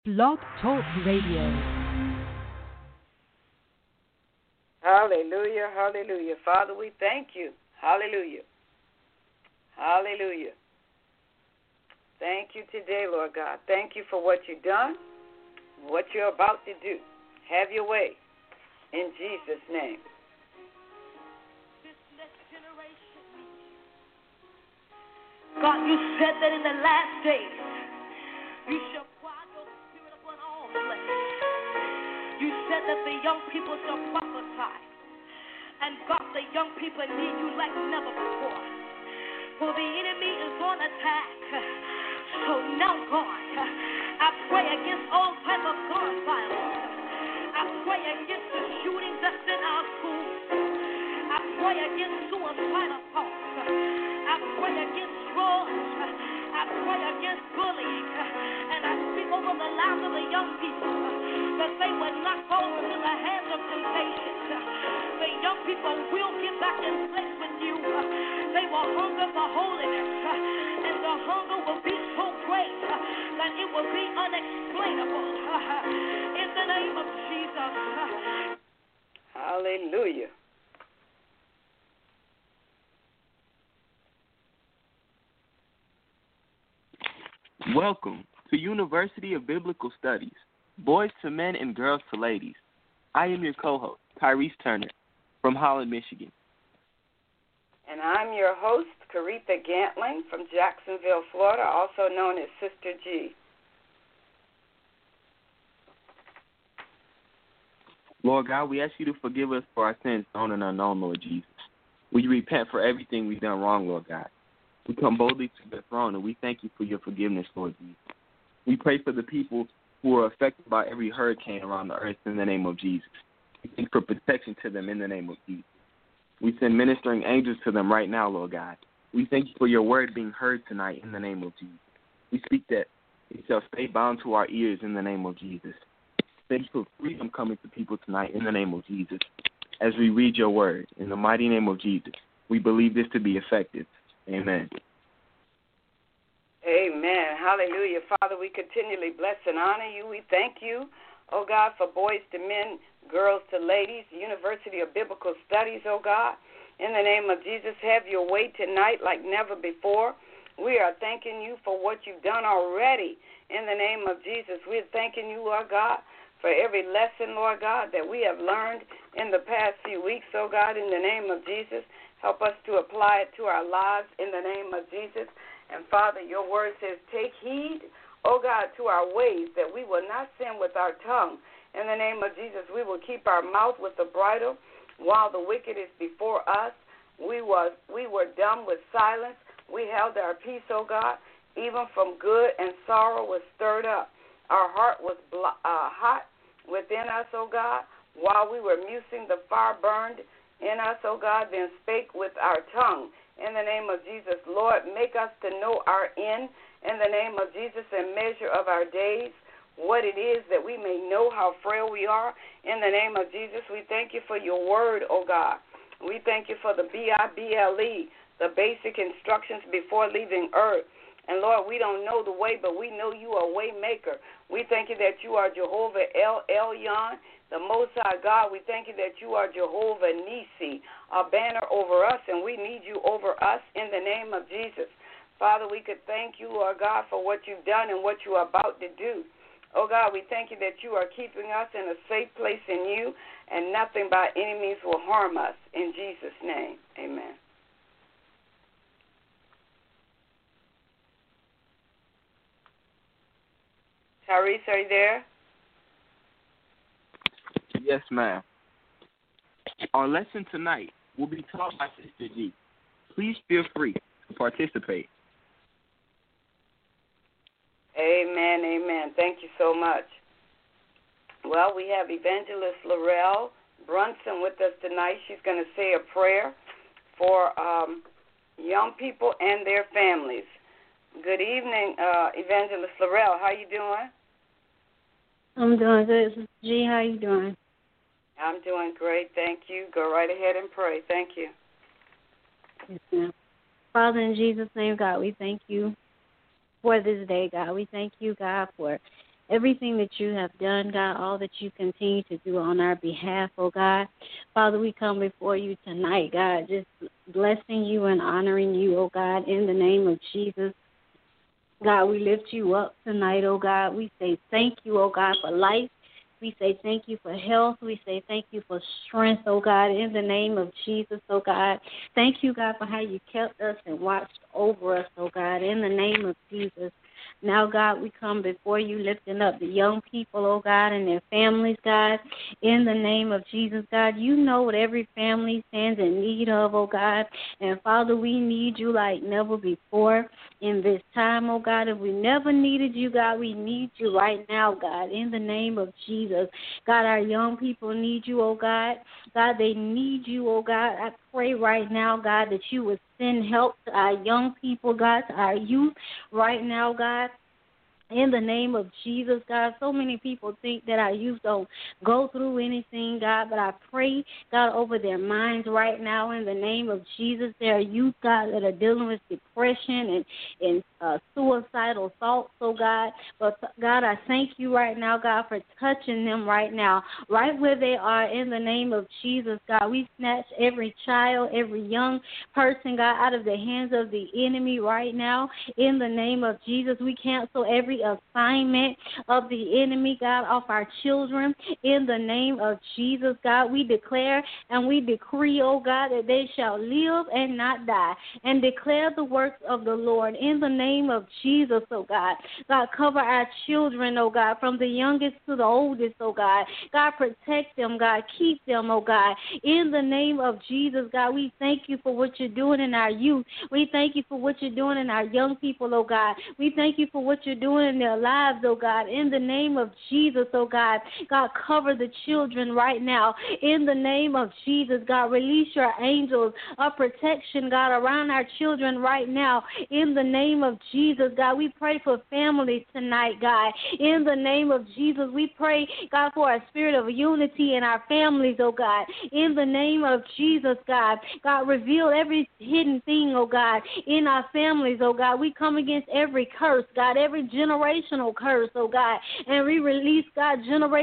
Blog Talk Radio. Hallelujah, hallelujah. Father, we thank you. Hallelujah. Hallelujah. Thank you today, Lord God. Thank you for what you've done, what you're about to do. Have your way in Jesus' name. This next generation needs you. God, you said that in the last days, you shall pour out your spirit upon all flesh. You said that the young people shall prophesy. And God, the young people need you like never before. For the enemy is on attack. So now, God, I pray against all type of gun violence. I pray against the shootings that's in our schools. I pray against suicidal thoughts. I pray against drugs. I pray against bullying. And I speak over the lives of the young people that they will not fall into the hands of temptation. The young people will get back in place with you. They will hunger for holiness. And the hunger will be so great that it will be unexplainable. In the name of Jesus. Hallelujah. Welcome to University of Biblical Studies, Boys to Men and Girls to Ladies. I am your co-host, Tyrese Turner, from Holland, Michigan. And I'm your host, Caretha Gantling, from Jacksonville, Florida, also known as Sister G. Lord God, we ask you to forgive us for our sins, known and unknown, Lord Jesus. We repent for everything we've done wrong, Lord God. We come boldly to the throne, and we thank you for your forgiveness, Lord Jesus. We pray for the people who are affected by every hurricane around the earth in the name of Jesus. We thank you for protection to them in the name of Jesus. We send ministering angels to them right now, Lord God. We thank you for your word being heard tonight in the name of Jesus. We speak that it shall stay bound to our ears in the name of Jesus. Thank you for freedom coming to people tonight in the name of Jesus. As we read your word, in the mighty name of Jesus, we believe this to be effective. Amen. Amen. Hallelujah. Father, we continually bless and honor you. We thank you, oh God, for Boys to Men, Girls to Ladies, University of Biblical Studies, oh God. In the name of Jesus, have your way tonight like never before. We are thanking you for what you've done already. In the name of Jesus, we're thanking you, Lord God, for every lesson, Lord God, that we have learned in the past few weeks, oh God, in the name of Jesus. Help us to apply it to our lives in the name of Jesus. And, Father, your word says, take heed, oh God, to our ways, that we will not sin with our tongue. In the name of Jesus, we will keep our mouth with the bridle while the wicked is before us. We were dumb with silence. We held our peace, oh God. Even from good and sorrow was stirred up. Our heart was hot within us, oh God. While we were musing, the fire burned in us, O God, then spake with our tongue. In the name of Jesus, Lord, make us to know our end in the name of Jesus and measure of our days, what it is that we may know how frail we are. In the name of Jesus, we thank you for your word, O God. We thank you for the BIBLE, the basic instructions before leaving earth. And, Lord, we don't know the way, but we know you are a way maker. We thank you that you are Jehovah El Elyon, the Most High God. We thank you that you are Jehovah Nisi, a banner over us, and we need you over us in the name of Jesus. Father, we could thank you, Lord God, for what you've done and what you're about to do. Oh, God, we thank you that you are keeping us in a safe place in you, and nothing by any means will harm us. In Jesus' name, amen. Tyrese, are you there? Yes, ma'am. Our lesson tonight will be taught by Sister G. Please feel free to participate. Amen, amen. Thank you so much. Well, we have Evangelist Laurel Brunson with us tonight. She's going to say a prayer for young people and their families. Good evening, Evangelist Laurel. How you doing? I'm doing good. Sister G, how you doing? I'm doing great. Thank you. Go right ahead and pray. Thank you. Yes, ma'am. Father, in Jesus' name, God, we thank you for this day, God. We thank you, God, for everything that you have done, God, all that you continue to do on our behalf, oh God. Father, we come before you tonight, God, just blessing you and honoring you, oh God, in the name of Jesus. God, we lift you up tonight, oh God. We say thank you, oh God, for life. We say thank you for health. We say thank you for strength, oh God, in the name of Jesus, oh God. Thank you, God, for how you kept us and watched over us, oh God, in the name of Jesus. Now, God, we come before you lifting up the young people, oh God, and their families, God, in the name of Jesus, God. You know what every family stands in need of, oh God. And, Father, we need you like never before in this time, oh God. If we never needed you, God, we need you right now, God, in the name of Jesus. God, our young people need you, oh God. God, they need you, oh God. I pray right now, God, that you would send help to our young people, God, to our youth right now, God. In the name of Jesus, God, so many people think that our youth don't go through anything, God, but I pray, God, over their minds right now in the name of Jesus. There are youth, God, that are dealing with depression and suicidal thoughts, oh God. But, God, I thank you right now, God, for touching them right now, right where they are in the name of Jesus, God. We snatch every child, every young person, God, out of the hands of the enemy right now in the name of Jesus. We cancel every assignment of the enemy, God, off our children in the name of Jesus, God. We declare and we decree, oh God, that they shall live and not die and declare the works of the Lord in the name of Jesus, oh God. God, cover our children, oh God, from the youngest to the oldest, oh God. God, protect them, God. Keep them, oh God. In the name of Jesus, God, we thank you for what you're doing in our youth. We thank you for what you're doing in our young people, oh God. We thank you for what you're doing in their lives, oh God, in the name of Jesus, oh God. God, cover the children right now in the name of Jesus. God, release your angels of protection, God, around our children right now in the name of Jesus. God, we pray for families tonight, God, in the name of Jesus. We pray, God, for a spirit of unity in our families, oh God, in the name of Jesus, God. God, reveal every hidden thing, oh God, in our families, oh God. We come against every curse, God, every generational curse, oh God, and we release, God,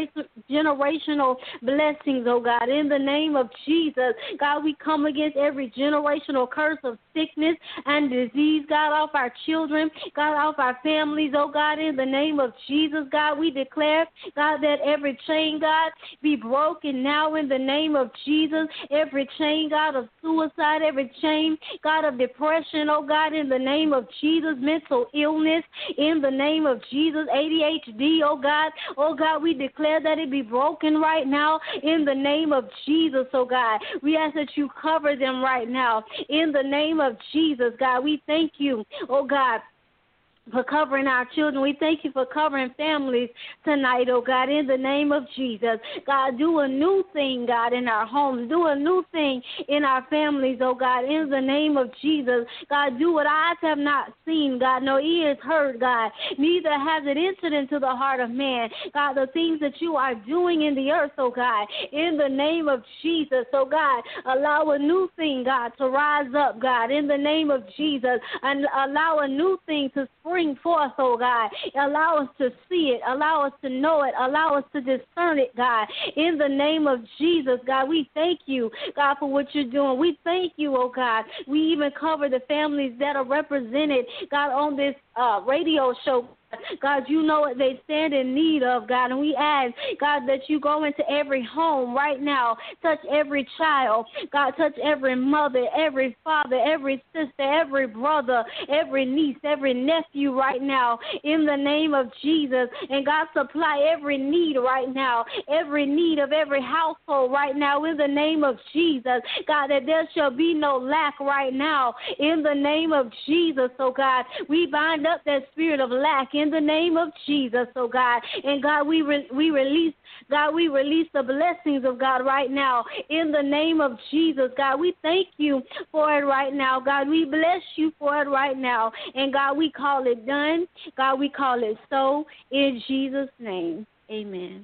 generational blessings, oh God, in the name of Jesus. God, we come against every generational curse of sickness and disease, God, off our children, God, off our families, oh God, in the name of Jesus, God. We declare, God, that every chain, God, be broken now in the name of Jesus. Every chain, God, of suicide, every chain, God, of depression, oh God, in the name of Jesus, mental illness, in the name of Jesus, ADHD, oh God, we declare that it be broken right now in the name of Jesus, oh God. We ask that you cover them right now in the name of Jesus, God. We thank you, oh God, for covering our children. We thank you for covering families tonight, oh God, in the name of Jesus. God, do a new thing, God, in our homes. Do a new thing in our families, oh God, in the name of Jesus. God, do what eyes have not seen, God, no ears heard, God, neither has it entered into the heart of man. God, the things that you are doing in the earth, oh God, in the name of Jesus. So, God, allow a new thing, God, to rise up, God, in the name of Jesus, and allow a new thing to spring forth, oh God. Allow us to see it. Allow us to know it. Allow us to discern it, God. In the name of Jesus, God, we thank you, God, for what you're doing. We thank you, oh God. We even cover the families that are represented, God, on this radio show. God, you know what they stand in need of, God, and we ask, God, that you go into every home right now, touch every child, God, touch every mother, every father, every sister, every brother, every niece, every nephew right now, in the name of Jesus, and God, supply every need right now, every need of every household right now, in the name of Jesus, God, that there shall be no lack right now, in the name of Jesus, oh God, we bind up that spirit of lack, in the name of Jesus, oh God. And God, we release, God, we release the blessings of God right now in the name of Jesus, God. We thank you for it right now, God. We bless you for it right now. And God, we call it done. God, we call it so in Jesus' name. Amen.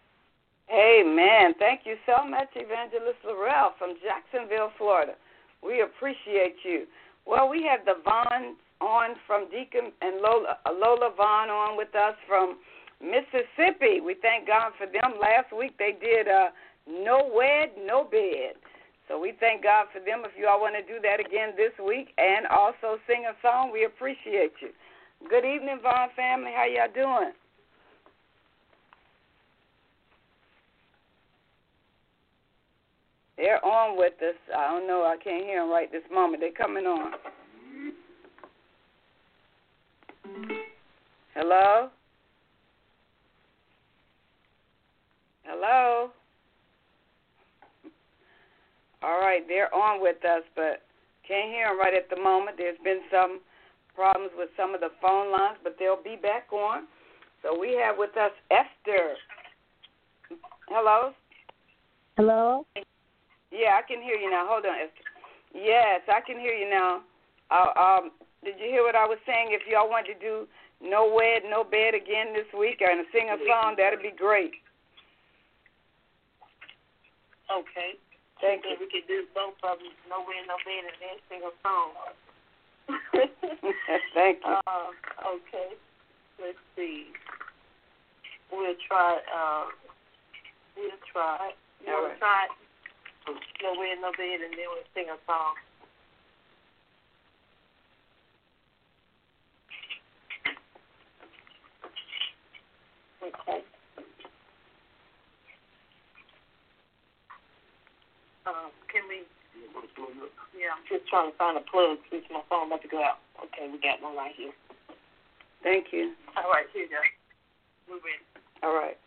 Amen. Thank you so much, Evangelist Laurel from Jacksonville, Florida. We appreciate you. Well, we have the Vaughn on from Deacon and Lola Vaughn on with us from Mississippi. We thank God for them. Last week they did No Wed, No Bed. So we thank God for them. If you all want to do that again this week and also sing a song, we appreciate you. Good evening, Vaughn family. How y'all doing? They're on with us. I don't know. I can't hear them right this moment. They're coming on. Hello? Hello? All right, they're on with us, but can't hear them right at the moment. There's been some problems with some of the phone lines, but they'll be back on. So we have with us Esther. Hello? Hello? Yeah, I can hear you now. Hold on, Esther. Yes, I can hear you now. Did you hear what I was saying? If y'all want to do No Wed, No Bed again this week and sing a song, that'd be great. Okay. Thank so you. We can do both of them, No Wed, No Bed, and then sing a song. Thank you. Okay. Let's see. We'll try. You want to try No Wed, No Bed, and then we'll sing a song. Okay. Can we? Yeah, I'm just trying to find a plug since my phone about to go out. Okay, we got one right here. Thank you. All right, here you go. We're ready. All right.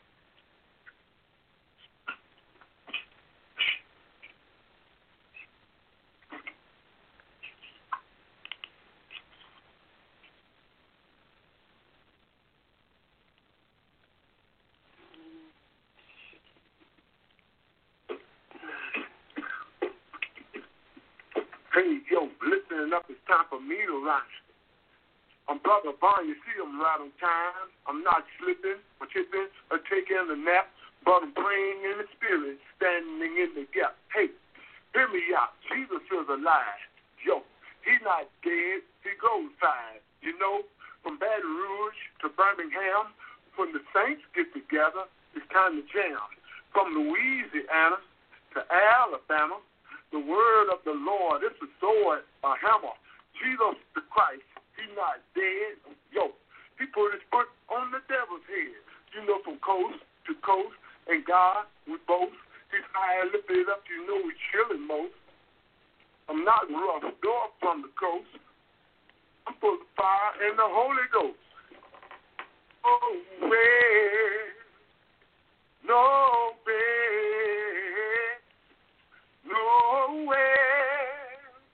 Hey, yo, listening up, it's time for me to rise. I'm Brother Vaughn, you see I'm right on time. I'm not slipping or tripping or taking a nap, but I'm praying in the spirit, standing in the gap. Hey, hear me out. Jesus is alive. Yo, he's not dead. He glorified. You know, from Baton Rouge to Birmingham, when the saints get together, it's time to jam. From Louisiana to Alabama, the word of the Lord, it's a sword, a hammer. Jesus the Christ, he's not dead. Yo, he put his foot on the devil's head. You know, from coast to coast, and God, we both. He's high and lifted up, you know he's chilling most. I'm not rough, door from the coast. I'm full of fire and the Holy Ghost. Oh, way, no way, no way,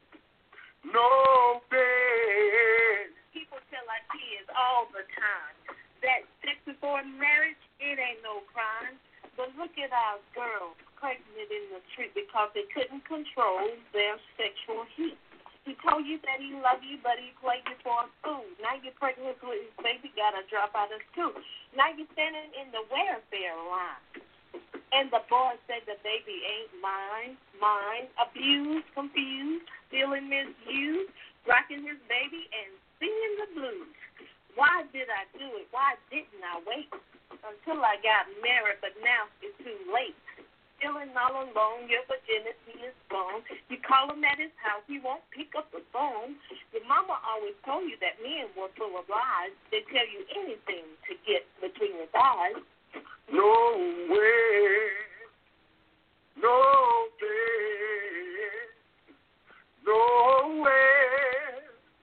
no way. People tell our kids all the time that sex before marriage, it ain't no crime. But look at our girls pregnant in the street because they couldn't control their sexual heat. He told you that he loved you, but he played you for a fool. Now you're pregnant with his baby, got to drop out of school. Now you're standing in the welfare line. And the boy said the baby ain't mine, abused, confused, feeling misused, rocking his baby and singing the blues. Why did I do it? Why didn't I wait until I got married, but now it's too late? Feeling all alone, your virginity is gone. You call him at his house, he won't pick up the phone. Your mama always told you that men were full of lies. They tell you anything to get between your thighs. No way, no way, no way,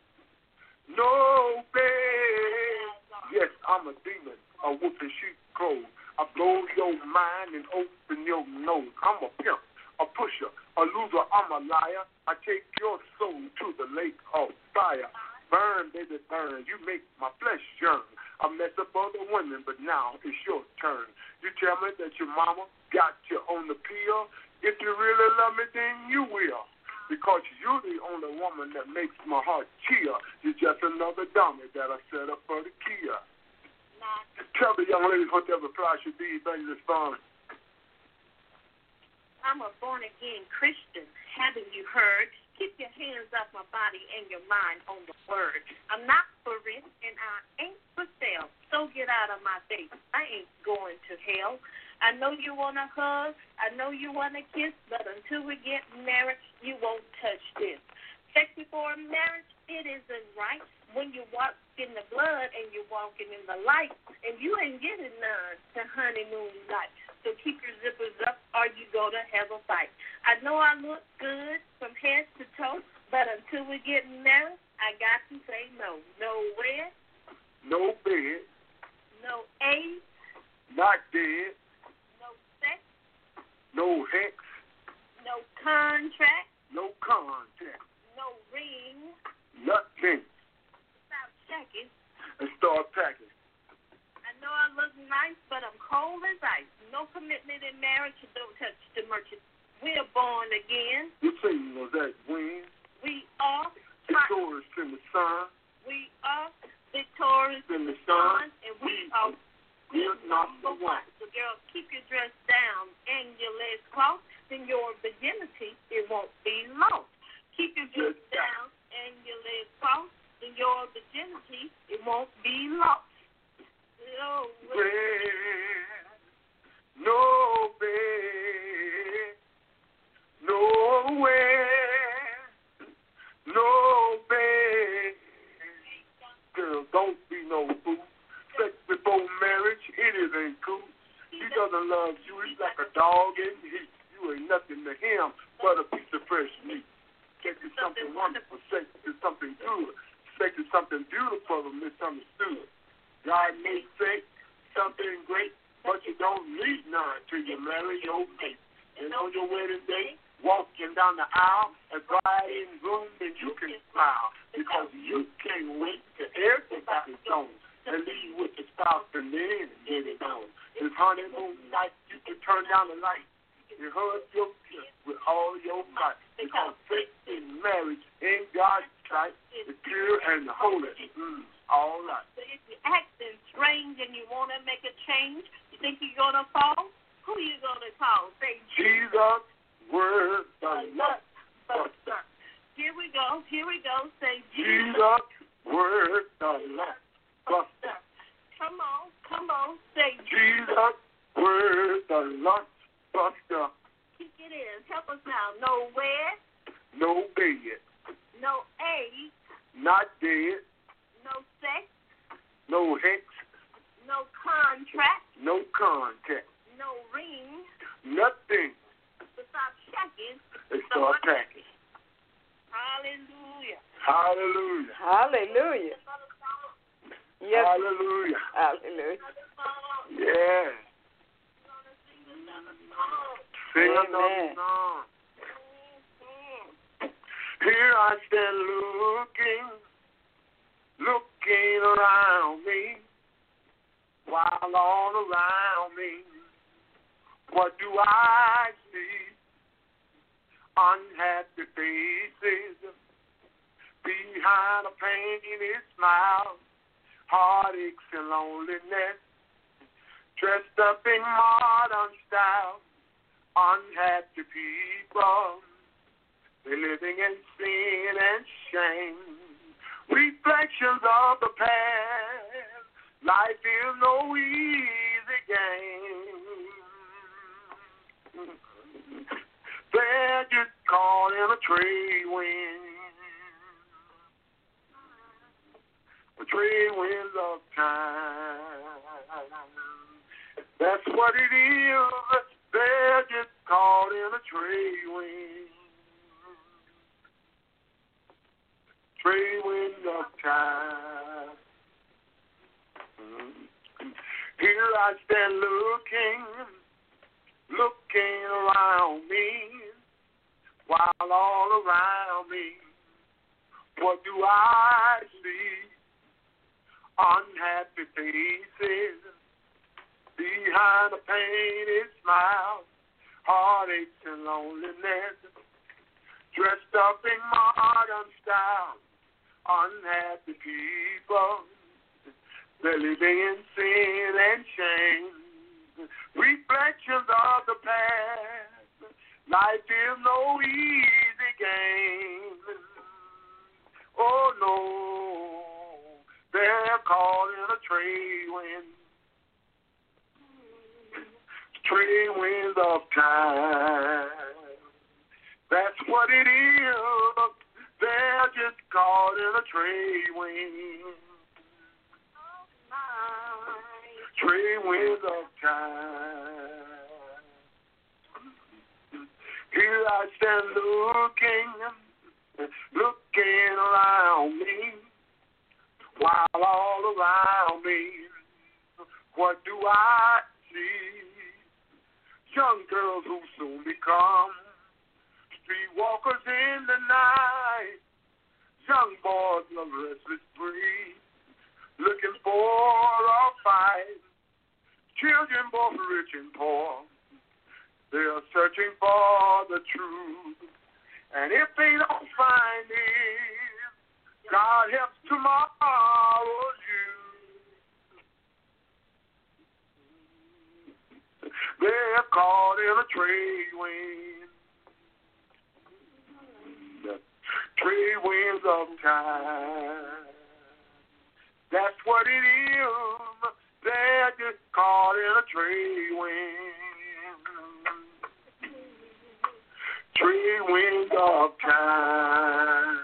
no way. Yes, I'm a demon, a wolfing sheep clothes. I blow your mind and open your nose. I'm a pimp, a pusher, a loser, I'm a liar. I take your soul to the lake of fire. Burn, baby, burn. You make my flesh yearn. I mess up other women, but now it's your turn. You tell me that your mama got you on the pill. If you really love me, then you will. Because you're the only woman that makes my heart cheer. You're just another dummy that I set up for the Kia. Tell the young ladies what their reply should be. Evangelist Vaughn. I'm a born-again Christian. Haven't you heard? Keep your hands off my body and your mind on the word. I'm not for rent and I ain't for sale. So get out of my face. I ain't going to hell. I know you want to hug. I know you want to kiss. But until we get married, you won't touch this. Sex before marriage, it isn't right. When you walk in the blood and you're walking in the light, and you ain't getting none to honeymoon night. So keep your zippers up or you go to have a fight. I know I look good from head to toe, but until we get married, I got to say no. No where? No bed. No A. Not dead. No sex. No hex. No contract. No contact. No ring. Nothing. Stop checking. And start packing. I know I look nice, but I'm cold as ice. No commitment in marriage. Don't touch the merchant. We're born again. You seen was that when? We are Victorious in the sun. We are victorious In the sun. and we are We're number one. So, girl, keep your dress down and your legs crossed. Then your virginity, it won't be lost. Keep your dress down and your legs crossed. Then your virginity, it won't be lost. No bed, nowhere, no bed. Girl, don't be no fool. Sex before marriage, it isn't cool. He doesn't love you. He's like a dog in heat. You ain't nothing to him but a piece of fresh meat. Sex is something wonderful. Sex is something good. Sex is something beautiful and misunderstood. God made sex something great, but you don't need none till you marry your mate. And on your wedding day, walking down the aisle, and bride and groom, then you can smile. Because you can't wait till everybody's gone and leave with the spouse and then get it on. It's honeymoon night, you can turn down the light and hug your kiss with all your might. Because sex in marriage in God's sight is pure and holy. All right. So if you're acting strange and you want to make a change, you think you're going to fall? Who you going to call? Say Jesus, word, the lust buster. Here we go. Say Jesus, word, the lust buster. Come on. Say Jesus, word, the lust buster. Kick it in. Help us now. No where. No bed. No A. Not dead. No sex. No hex. No contract. No contact. No ring. Nothing. So stop checking. And start packing. Hallelujah. Hallelujah. Hallelujah. Yes. Hallelujah. Hallelujah. Yeah. Sing another Amen. song. Here I stand looking around me, while all around me, what do I see? Unhappy faces behind a painted smile, heartaches and loneliness, dressed up in modern style, unhappy people, they're living in sin and shame, reflections of the past, life is no easy game. They're just caught in a trade wind. A trade wind of time. That's what it is. They're just caught in a trade wind. Trade wind of time. Here I stand looking around me, while all around me, what do I see? Unhappy faces behind a painted smile, heartaches and loneliness, dressed up in modern style, unhappy people, they're living in sin and shame. Reflections of the past. Life is no easy game. trade winds. Trade winds of time. That's what it is. They're just caught in a trade wind. Trade winds of time. Here I stand looking around me, while all around me, what do I see? Young girls who soon become streetwalkers in the night. Young boys of restless breed, looking for a fight. Children both rich and poor, they are searching for the truth. And if they don't find it, God helps tomorrow's you. They're caught in a trade wind. Trade winds of time. That's what it is. They're just caught in a trade wind. Trade winds of time.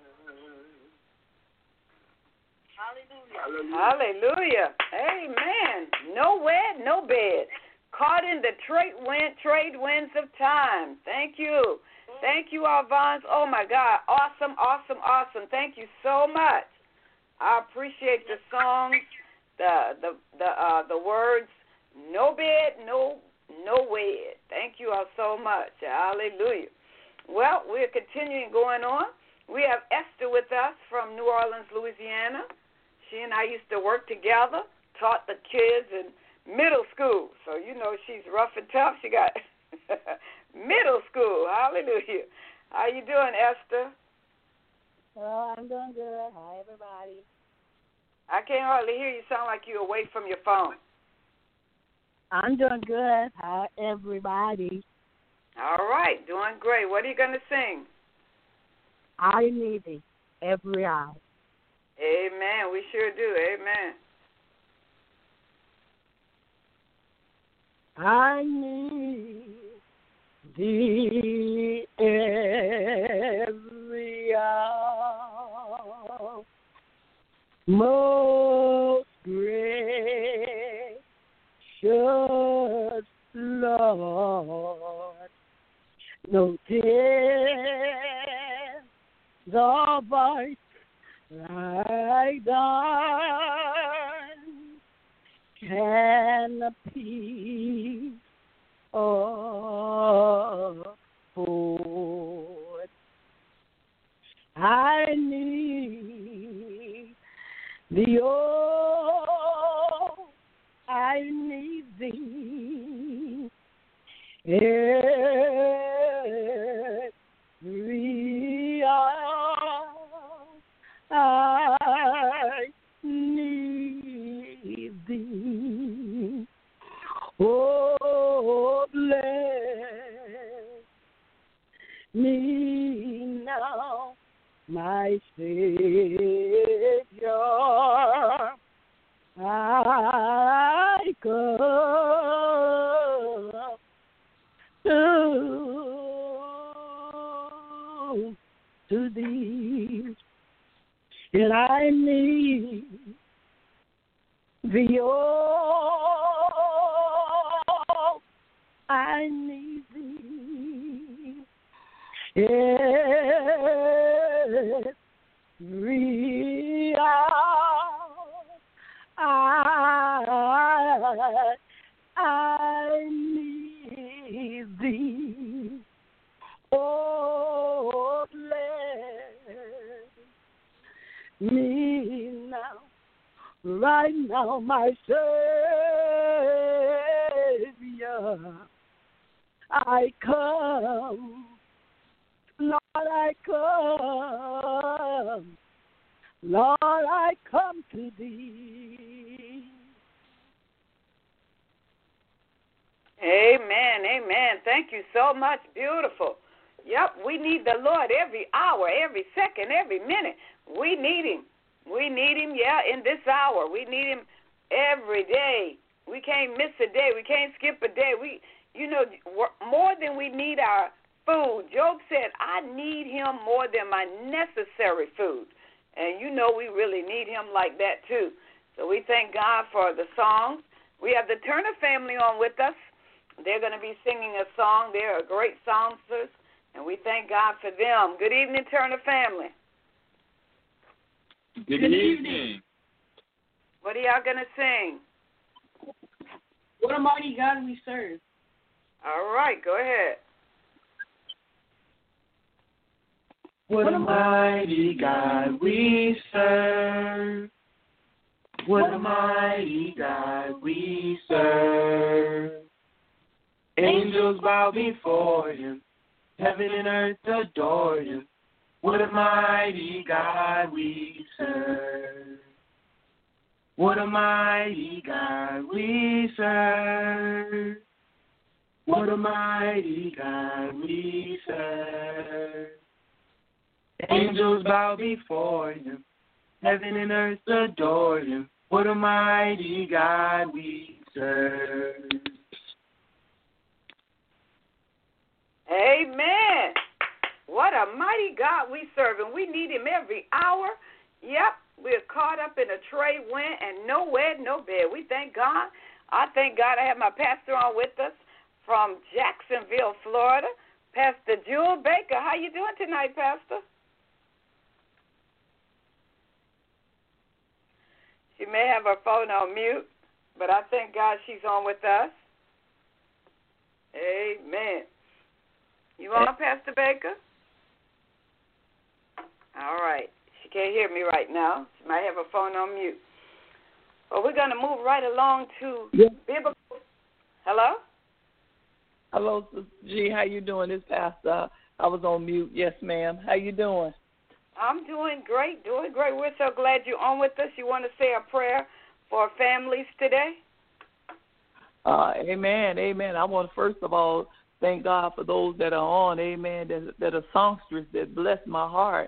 Hallelujah. Hallelujah. Amen. No wed, no bed. Caught in the trade winds of time. Thank you. Thank you, Alvance. Oh, my God. Awesome, awesome, awesome. Thank you so much. I appreciate the songs, the words. No bed, no wed. Thank you all so much. Hallelujah. Well, we're continuing going on. We have Esther with us from New Orleans, Louisiana. She and I used to work together, taught the kids in middle school. So, you know, she's rough and tough. She got middle school. Hallelujah. How you doing, Esther? Oh, I'm doing good. Hi, everybody. I can't hardly hear you. Sound like you're away from your phone. I'm doing good. Hi, everybody. All right. Doing great. What are you going to sing? I need it every hour. Amen. We sure do. Amen. I need thee every hour, most gracious Lord. No tears of voice like thine can appease afford. I need thee, oh, I need thee every hour. I need thee. Oh, bless me now, my Savior. I come to thee, and I need thee, oh, I need thee every hour. I need thee, oh, bless me now, right now, my Savior. I come, Lord, I come, Lord, I come to thee. Amen, amen. Thank you so much. Beautiful. Yep, we need the Lord every hour, every second, every minute. We need him. We need him, yeah, in this hour. We need him every day. We can't miss a day. We can't skip a day. More than we need our food. Job said, I need him more than my necessary food. And we really need him like that too. So we thank God for the songs. We have the Turner family on with us. They're going to be singing a song. They're a great songsters, and we thank God for them. Good evening, Turner family. Good evening. What are y'all going to sing? What a mighty God we serve. All right, go ahead. What a mighty God we serve. What a mighty God we serve. Angels bow before him. Heaven and earth adore him. What a mighty God we serve. What a mighty God we serve. What a mighty God we serve. Angels bow before him. Heaven and earth adore him. What a mighty God we serve. Amen. What a mighty God we serve, and we need him every hour. Yep, we're caught up in a trade wind and nowhere, no bed. We thank God. I thank God I have my pastor on with us from Jacksonville, Florida, Pastor Jewel Baker. How you doing tonight, Pastor? She may have her phone on mute, but I thank God she's on with us. Amen. You on, Pastor Baker? All right. She can't hear me right now. She might have her phone on mute. Well, we're going to move right along to biblical. Hello? Hello, Sister G. How you doing? This Pastor. I was on mute. Yes, ma'am. How you doing? I'm doing great, We're so glad you're on with us. You want to say a prayer for our families today? Amen. I want to, first of all, thank God for those that are on, amen, that are songsters that bless my heart.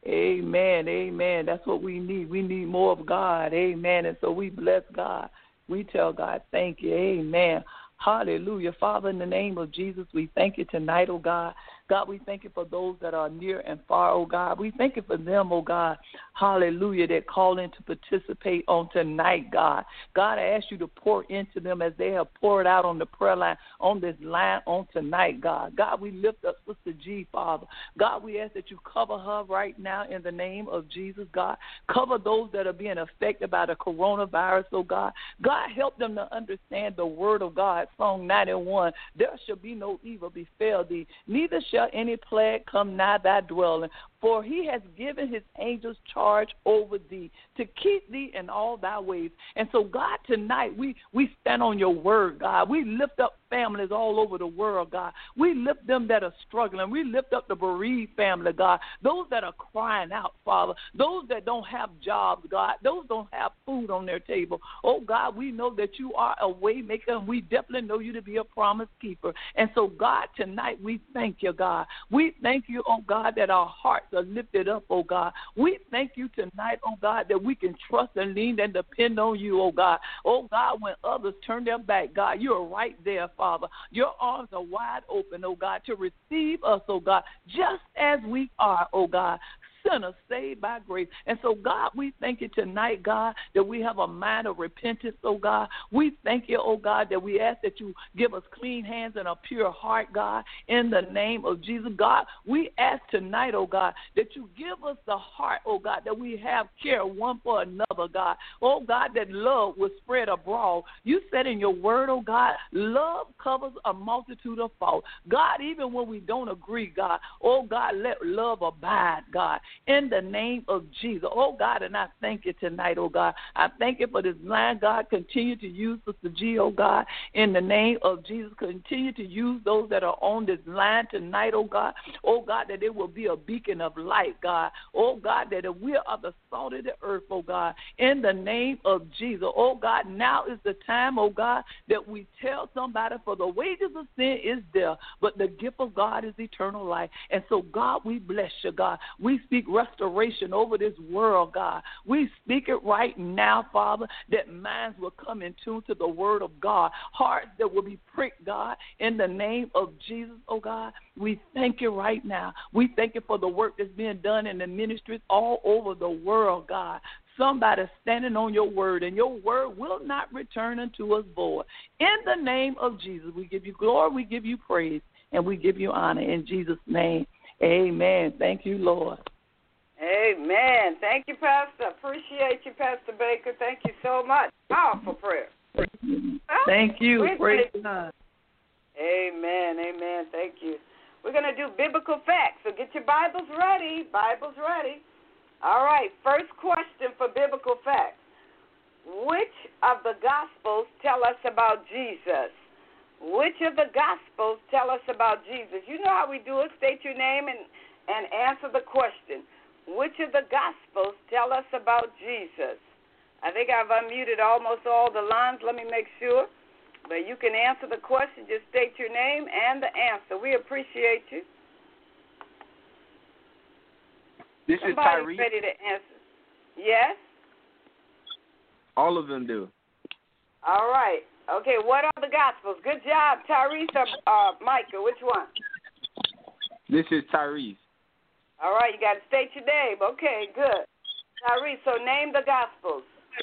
Amen. That's what we need. We need more of God. Amen. And so we bless God. We tell God, thank you. Amen. Hallelujah. Father, in the name of Jesus, we thank you tonight, oh God. God, we thank you for those that are near and far, oh God. We thank you for them, oh God. Hallelujah, that call in to participate on tonight, God. God, I ask you to pour into them as they have poured out on the prayer line, on this line on tonight, God. God, we lift up Sister G, Father. God, we ask that you cover her right now in the name of Jesus, God. Cover those that are being affected by the coronavirus, oh God. God, help them to understand the word of God. Psalm 91, there shall be no evil befall thee, neither shall any plague come nigh thy dwelling. For he has given his angels charge over thee to keep thee in all thy ways. And so, God, tonight we stand on your word, God. We lift up families all over the world, God. We lift them that are struggling. We lift up the bereaved family, God. Those that are crying out, Father. Those that don't have jobs, God. Those don't have food on their table. Oh, God, we know that you are a way maker, and we definitely know you to be a promise keeper. And so, God, tonight we thank you, God. We thank you, oh, God, that our hearts are lifted up, oh, God. We thank you tonight, oh, God, that we can trust and lean and depend on you, oh, God. Oh, God, when others turn their back, God, you are right there, Father. Your arms are wide open, oh, God, to receive us, oh, God, just as we are, oh, God. Sinners saved by grace. And so, God, we thank you tonight, God, that we have a mind of repentance, oh, God. We thank you, oh, God, that we ask that you give us clean hands and a pure heart, God, in the name of Jesus. God, we ask tonight, oh, God, that you give us the heart, oh, God, that we have care one for another, God. Oh, God, that love will spread abroad. You said in your word, oh, God, love covers a multitude of faults. God, even when we don't agree, God, oh, God, let love abide, God, in the name of Jesus. Oh, God, and I thank you tonight, oh, God. I thank you for this line, God. Continue to use Sister G, oh, God, in the name of Jesus. Continue to use those that are on this line tonight, oh, God. Oh, God, that it will be a beacon of light, God. Oh, God, that we are the salt of the earth, oh, God, in the name of Jesus. Oh, God, now is the time, oh, God, that we tell somebody, for the wages of sin is death, but the gift of God is eternal life. And so, God, we bless you, God. We speak restoration over this world, God. We speak it right now, Father, that minds will come in tune to the word of God, hearts that will be pricked, God, in the name of Jesus, oh God. We thank you right now. We thank you for the work that's being done in the ministries all over the world, God. Somebody standing on your word, and your word will not return unto us void. In the name of Jesus, we give you glory, we give you praise, and we give you honor. In Jesus' name, amen. Thank you, Lord. Amen. Thank you, Pastor. Appreciate you, Pastor Baker. Thank you so much. Powerful prayer. Thank you. Praise God. Amen. Amen. Thank you. We're going to do biblical facts, so get your Bibles ready. Bibles ready. All right, first question for biblical facts. Which of the Gospels tell us about Jesus? Which of the Gospels tell us about Jesus? You know how we do it. State your name and answer the question. Which of the Gospels tell us about Jesus? I think I've unmuted almost all the lines. Let me make sure. But you can answer the question. Just state your name and the answer. We appreciate you. This is Somebody's Tyrese. ready to answer. Yes? All of them do. All right. Okay, what are the Gospels? Good job, Tyrese or Micah. Which one? This is Tyrese. All right, you got to state your name. Okay, good. Tyrese, so name the Gospels.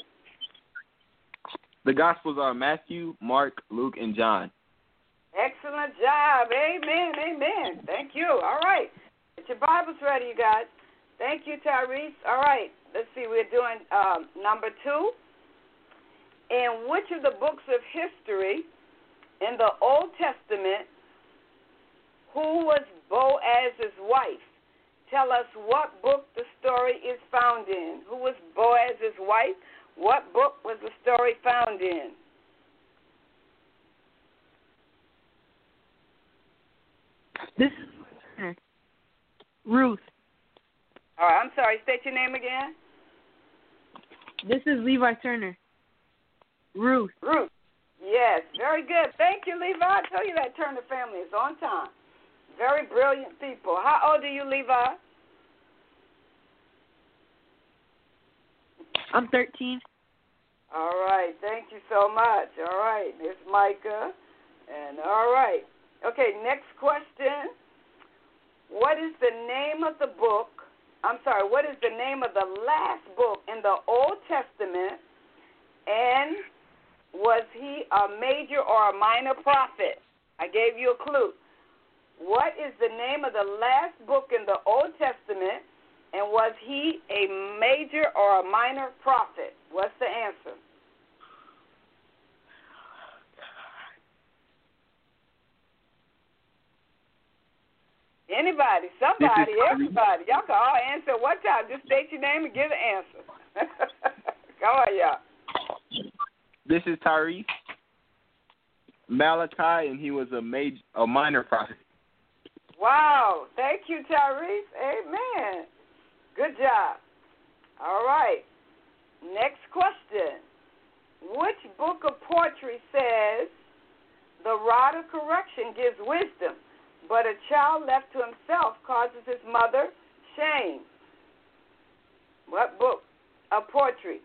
The Gospels are Matthew, Mark, Luke, and John. Excellent job. Amen, amen. Thank you. All right. Get your Bibles ready, you guys. Thank you, Tyrese. All right, let's see. We're doing number 2. In which of the books of history in the Old Testament, who was Boaz's wife? Tell us what book the story is found in. Who was Boaz's wife? What book was the story found in? This is Ruth. All right, I'm sorry. State your name again. This is Levi Turner. Ruth. Ruth. Yes, very good. Thank you, Levi. I tell you that Turner family is on time. Very brilliant people. How old are you, Levi? I'm 13. All right. Thank you so much. All right. There's Micah. And all right. Okay, next question. What is the name of the book? What is the name of the last book in the Old Testament? And was he a major or a minor prophet? I gave you a clue. What is the name of the last book in the Old Testament? And was he a major or a minor prophet? What's the answer? Anybody, somebody, everybody. Y'all can all answer at one time. Just state your name and give the answer. Come on, y'all. This is Tyrese. Malachi, and he was a minor prophet. Wow. Thank you, Tyrese. Amen. Good job. All right. Next question. Which book of poetry says the rod of correction gives wisdom, but a child left to himself causes his mother shame? What book of poetry?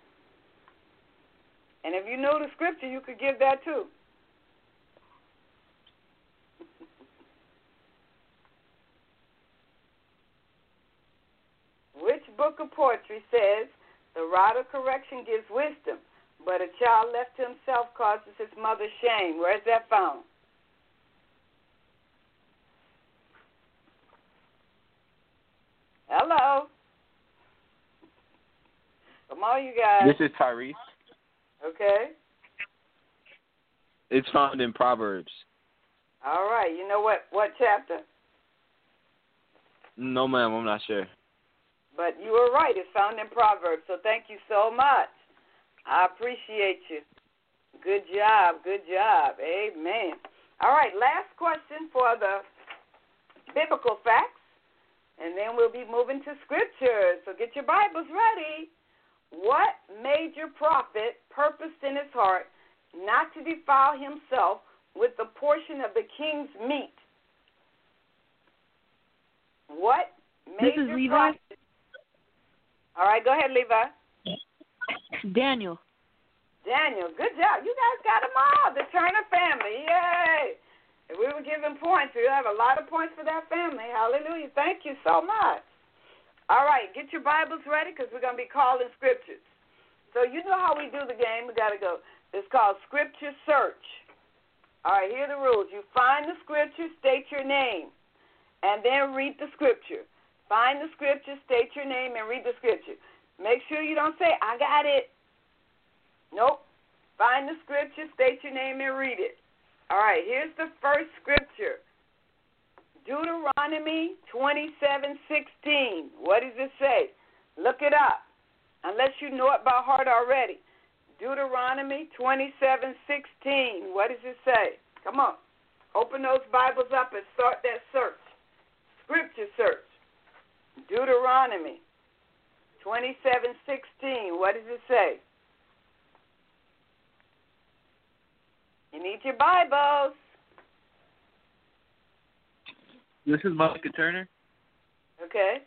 And if you know the scripture, you could give that too. Which book of poetry says the rod of correction gives wisdom, but a child left to himself causes his mother shame? Where is that found? Hello. Come on, you guys. This is Tyrese. Okay. It's found in Proverbs. All right. You know what chapter? No, ma'am, I'm not sure. But you were right. It's found in Proverbs. So thank you so much. I appreciate you. Good job. Good job. Amen. All right. Last question for the biblical facts, and then we'll be moving to scripture. So get your Bibles ready. What major prophet purposed in his heart not to defile himself with the portion of the king's meat? What major prophet All right, go ahead, Levi. Daniel. Daniel, good job. You guys got them all. The Turner family. Yay. If we were giving points, we'd have a lot of points for that family. Hallelujah. Thank you so much. All right, get your Bibles ready because we're going to be calling scriptures. So you know how we do the game. We got to go. It's called Scripture Search. All right, here are the rules. You find the scripture, state your name, and then read the scripture. Find the scripture, state your name, and read the scripture. Make sure you don't say, I got it. Nope. Find the scripture, state your name, and read it. All right, here's the first scripture. Deuteronomy 27:16. What does it say? Look it up, unless you know it by heart already. Deuteronomy 27:16. What does it say? Come on. Open those Bibles up and start that search. Scripture search. Deuteronomy 27:16. What does it say? You need your Bibles. This is Micah Turner. Okay.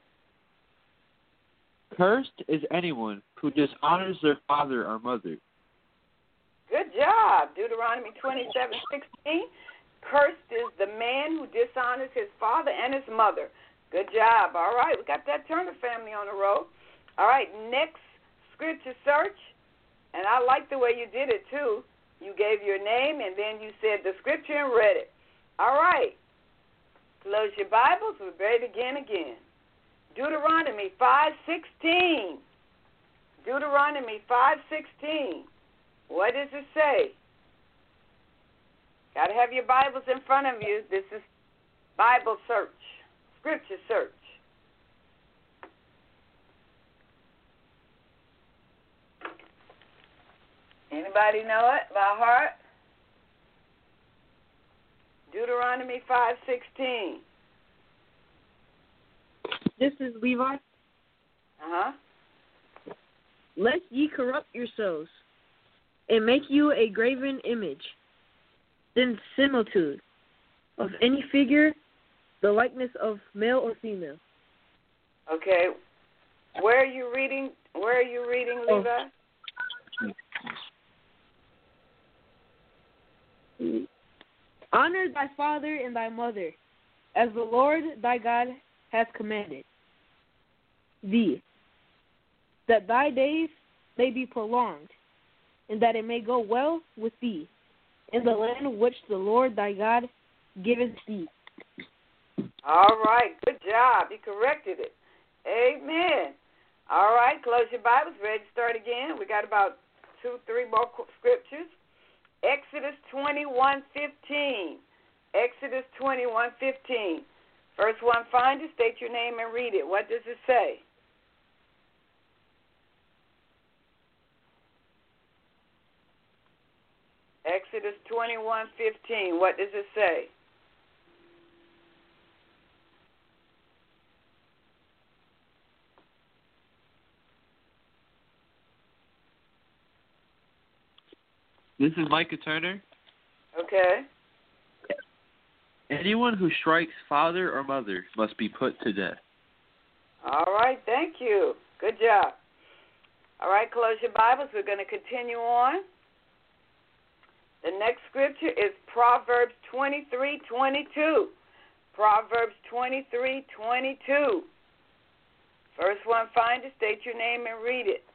Cursed is anyone who dishonors their father or mother. Good job. Deuteronomy 27:16. Cursed is the man who dishonors his father and his mother. Good job. All right, we got that Turner family on the road. All right, next scripture search. And I like the way you did it, too. You gave your name, and then you said the scripture and read it. All right. Close your Bibles. We're ready to begin again. Deuteronomy 5:16. Deuteronomy 5:16. What does it say? Got to have your Bibles in front of you. This is Bible search, scripture search. Anybody know it by heart? Deuteronomy 5:16. This is Levi. Uh-huh. Lest ye corrupt yourselves, and make you a graven image, then similitude of any figure, the likeness of male or female. Okay. Where are you reading, Levi? Honor thy father and thy mother, as the Lord thy God hath commanded thee, that thy days may be prolonged, and that it may go well with thee in the land which the Lord thy God giveth thee. All right, good job. You corrected it. Amen. All right, close your Bibles. Ready to start again. We got about 2-3 more scriptures. Exodus 21:15. Exodus 21:15. First one, find it, state your name, and read it. What does it say? Exodus 21:15. What does it say? This is Micah Turner. Okay. Anyone who strikes father or mother must be put to death. All right, thank you. Good job. All right, close your Bibles. We're going to continue on. The next scripture is Proverbs 23:22. Proverbs 23:22. First one, find it, state your name, and read it.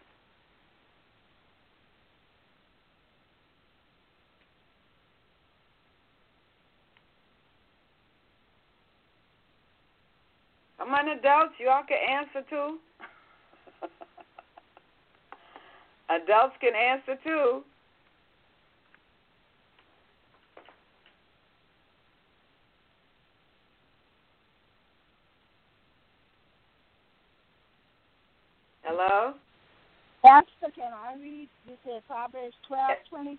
Come on, adults, y'all can answer too. Adults can answer too. Hello? Pastor, can I read? You said Proverbs 12:22?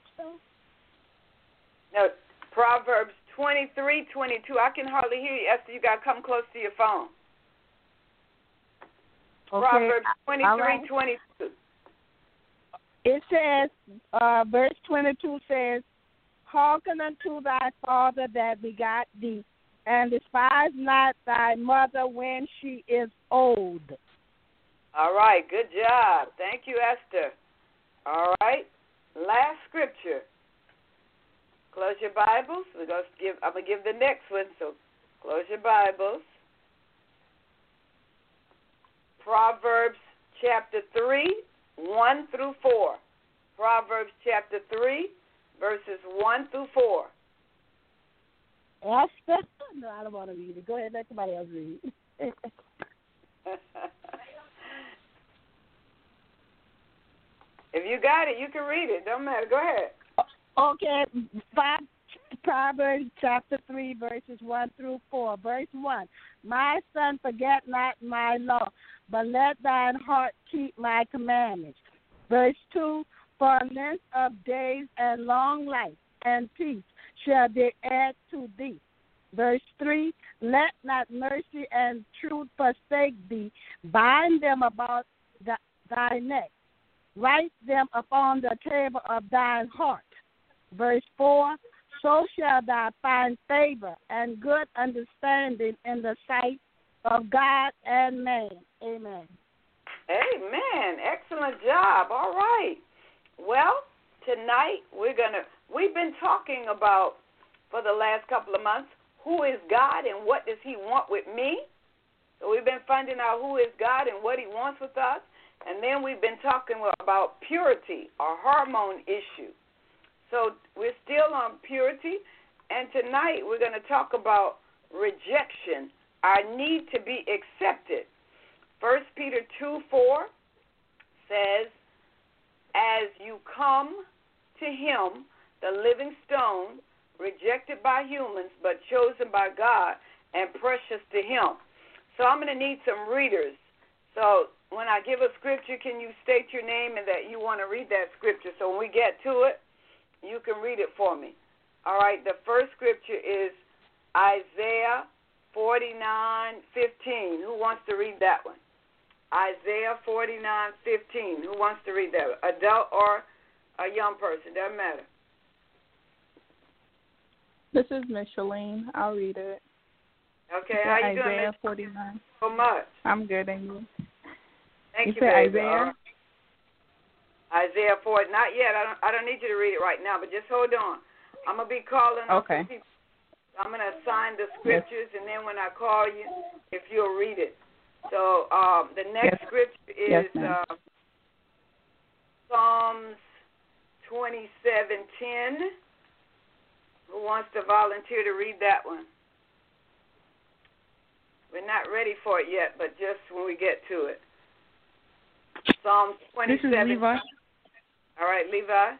No, Proverbs 23:22. I can hardly hear you, Esther. You got to come close to your phone. Okay. Proverbs 23:22. It says, verse 22 says, hearken unto thy father that begot thee, and despise not thy mother when she is old. All right, good job. Thank you, Esther. All right, last scripture. Close your Bibles. I'm gonna give the next one. So close your Bibles. Proverbs chapter 3, 1 through 4. Proverbs chapter 3, verses 1 through 4. Esther? No, I don't want to read it. Go ahead, let somebody else read. If you got it, you can read it. Don't matter. Go ahead. Okay, Proverbs chapter 3, verses 1 through 4. Verse 1, my son, forget not my law, but let thine heart keep my commandments. Verse 2, for length of days and long life and peace shall they add to thee. Verse 3, let not mercy and truth forsake thee. Bind them about thy neck. Write them upon the table of thine heart. Verse 4, so shall thou find favor and good understanding in the sight of God and man. Amen. Amen. Excellent job. All right. Well, tonight we've been talking about, for the last couple of months, who is God and what does he want with me? So we've been finding out who is God and what he wants with us. And then we've been talking about purity, or hormone issue. So we're still on purity, and tonight we're going to talk about rejection, our need to be accepted. 1 Peter 2:4 says, as you come to him, the living stone, rejected by humans but chosen by God and precious to him. So I'm going to need some readers. So when I give a scripture, can you state your name and that you want to read that scripture? So when we get to it, you can read it for me. All right, the first scripture is Isaiah 49:15. Who wants to read that one? Isaiah 49:15. Who wants to read that? Adult or a young person, doesn't matter. This is Miss Shalene. I'll read it. Okay, how you doing, Isaiah Miss? 49. So much. I'm good, and you? Thank you, said baby. Isaiah? Isaiah 4. Not yet. I don't need you to read it right now, but just hold on. I'm going to be calling on some people. I'm going to assign the scriptures, and then when I call you, if you'll read it. So the next scripture is Psalms 27:10. Who wants to volunteer to read that one? We're not ready for it yet, but just when we get to it. Psalms 27. This is Levi. All right, Levi.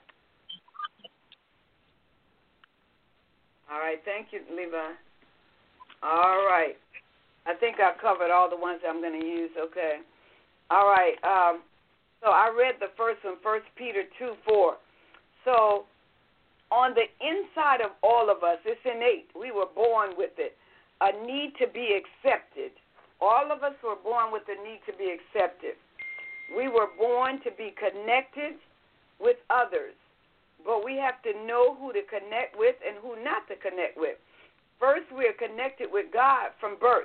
All right, thank you, Levi. All right. I think I covered all the ones I'm going to use. Okay. All right. So I read the first one, 1 Peter 2:4. So on the inside of all of us, it's innate. We were born with it. A need to be accepted. All of us were born with a need to be accepted. We were born to be connected with others, but we have to know who to connect with and who not to connect with. First, we are connected with God from birth.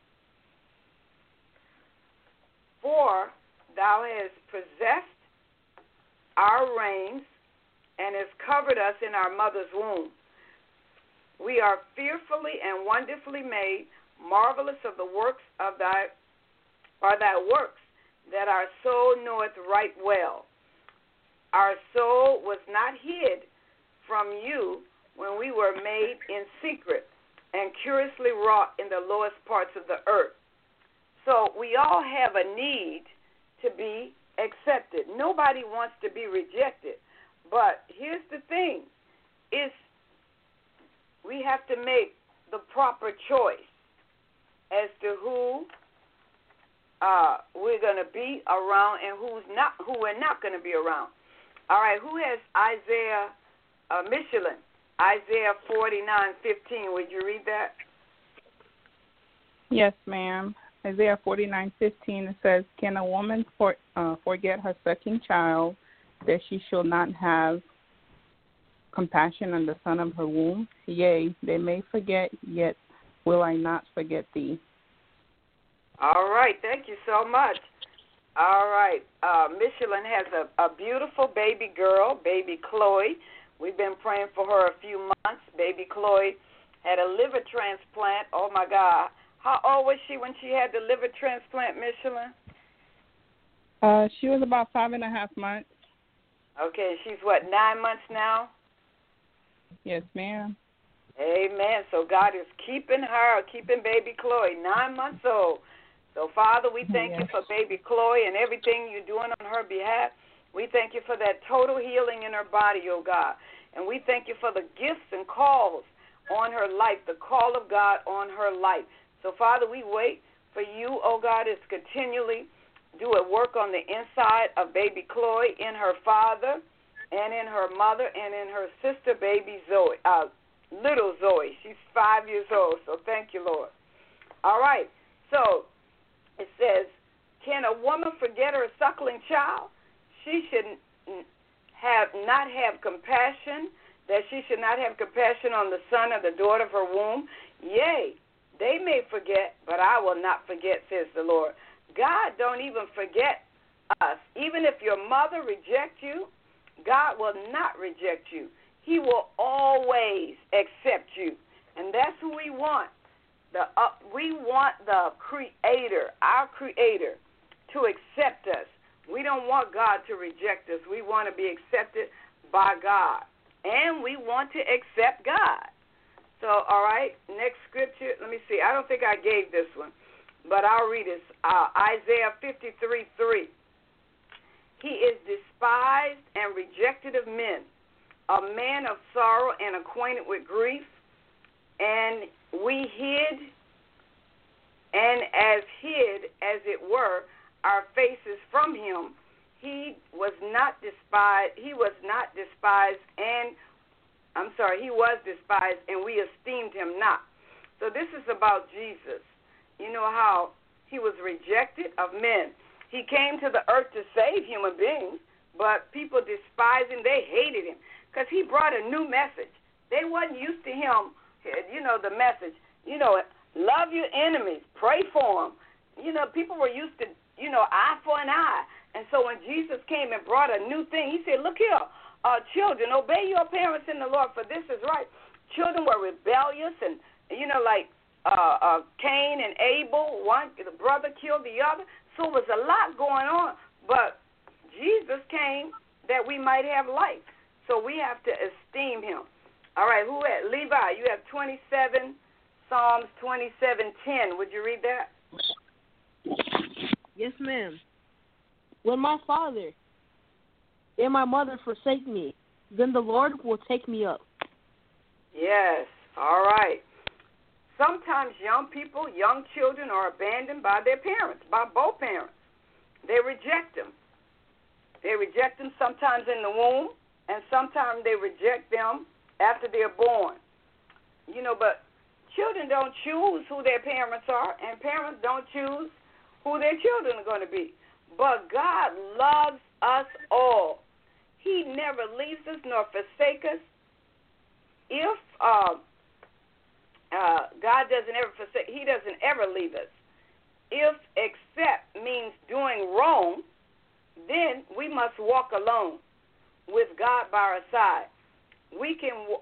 For thou hast possessed our reins and hast covered us in our mother's womb. We are fearfully and wonderfully made, marvelous of the works of thy works, that our soul knoweth right well. Our soul was not hid from you when we were made in secret and curiously wrought in the lowest parts of the earth. So we all have a need to be accepted. Nobody wants to be rejected. But here's the thing, is we have to make the proper choice as to who we're going to be around and who we're not going to be around. All right, who has Isaiah, Michelin, Isaiah 49:15? Would you read that? Yes, ma'am. Isaiah 49:15, it says, can a woman forget her sucking child, that she shall not have compassion on the son of her womb? Yea, they may forget, yet will I not forget thee. All right, thank you so much. All right. Michelin has a beautiful baby girl, baby Chloe. We've been praying for her a few months. Baby Chloe had a liver transplant. Oh, my God. How old was she when she had the liver transplant, Michelin? She was about 5.5 months. Okay, she's what, 9 months now? Yes, ma'am. Amen. So God is keeping her, keeping baby Chloe, 9 months old. So, Father, we thank you for baby Chloe and everything you're doing on her behalf. We thank you for that total healing in her body, oh God. And we thank you for the gifts and calls on her life, the call of God on her life. So, Father, we wait for you, oh God, to continually do a work on the inside of baby Chloe, in her father, and in her mother, and in her sister, baby Zoe, little Zoe. She's 5 years old, so thank you, Lord. All right, so it says, can a woman forget her suckling child? She should not have compassion, that she should not have compassion on the son or the daughter of her womb. Yea, they may forget, but I will not forget, says the Lord. God don't even forget us. Even if your mother rejects you, God will not reject you. He will always accept you. And that's who we want. We want the Creator, our Creator, to accept us. We don't want God to reject us. We want to be accepted by God. And we want to accept God. So, all right, next scripture. Let me see. I don't think I gave this one, but I'll read it. Isaiah 53:3. He is despised and rejected of men, a man of sorrow and acquainted with grief. And we hid, and hid, as it were, our faces from him. He was despised, and we esteemed him not. So this is about Jesus. You know how he was rejected of men. He came to the earth to save human beings, but people despised him. They hated him because he brought a new message. They wasn't used to him, the message. Love your enemies, pray for them. People were used to, eye for an eye. And so when Jesus came and brought a new thing, he said, look here, children, obey your parents in the Lord, for this is right. Children were rebellious and, like Cain and Abel, the brother killed the other. So it was a lot going on. But Jesus came that we might have life. So we have to esteem him. All right, who at Levi? You have 27, Psalms 27:10. Would you read that? Yes, ma'am. When my father and my mother forsake me, then the Lord will take me up. Yes. All right. Sometimes young children are abandoned by their parents, by both parents. They reject them. They reject them sometimes in the womb, and sometimes they reject them after they're born. But children don't choose who their parents are, and parents don't choose who their children are going to be. But God loves us all. He never leaves us nor forsakes us. If God doesn't ever forsake, he doesn't ever leave us. If accept means doing wrong, then we must walk alone with God by our side. It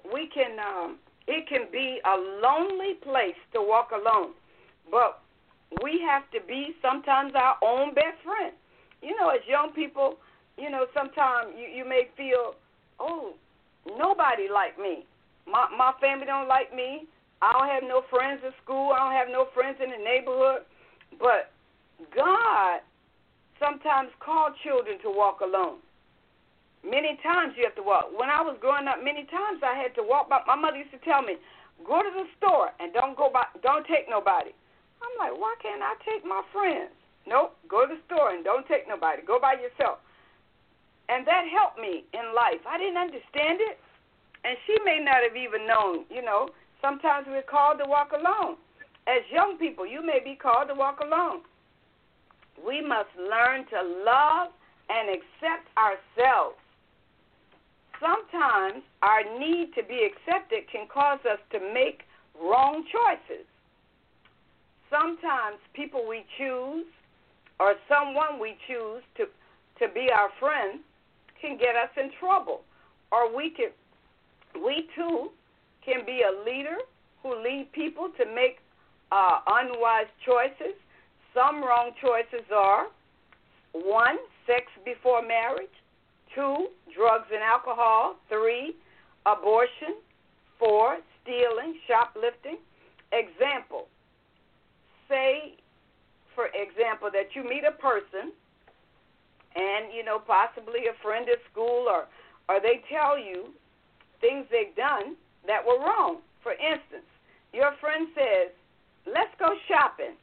can be a lonely place to walk alone, but we have to be sometimes our own best friend. As young people, sometimes you may feel, oh, nobody like me. My family don't like me. I don't have no friends at school. I don't have no friends in the neighborhood. But God sometimes called children to walk alone. Many times you have to walk. When I was growing up, many times I had to walk by. My mother used to tell me, go to the store and don't take nobody. I'm like, why can't I take my friends? Nope, go to the store and don't take nobody. Go by yourself. And that helped me in life. I didn't understand it, and she may not have even known, Sometimes we're called to walk alone. As young people, you may be called to walk alone. We must learn to love and accept ourselves. Sometimes our need to be accepted can cause us to make wrong choices. Sometimes people we choose or someone we choose to be our friend can get us in trouble. Or we too can be a leader who lead people to make unwise choices. Some wrong choices are 1, sex before marriage, 2, drugs and alcohol, 3, abortion, 4, stealing, shoplifting. Example, say, for example, that you meet a person and, possibly a friend at school or they tell you things they've done that were wrong. For instance, your friend says, let's go shopping.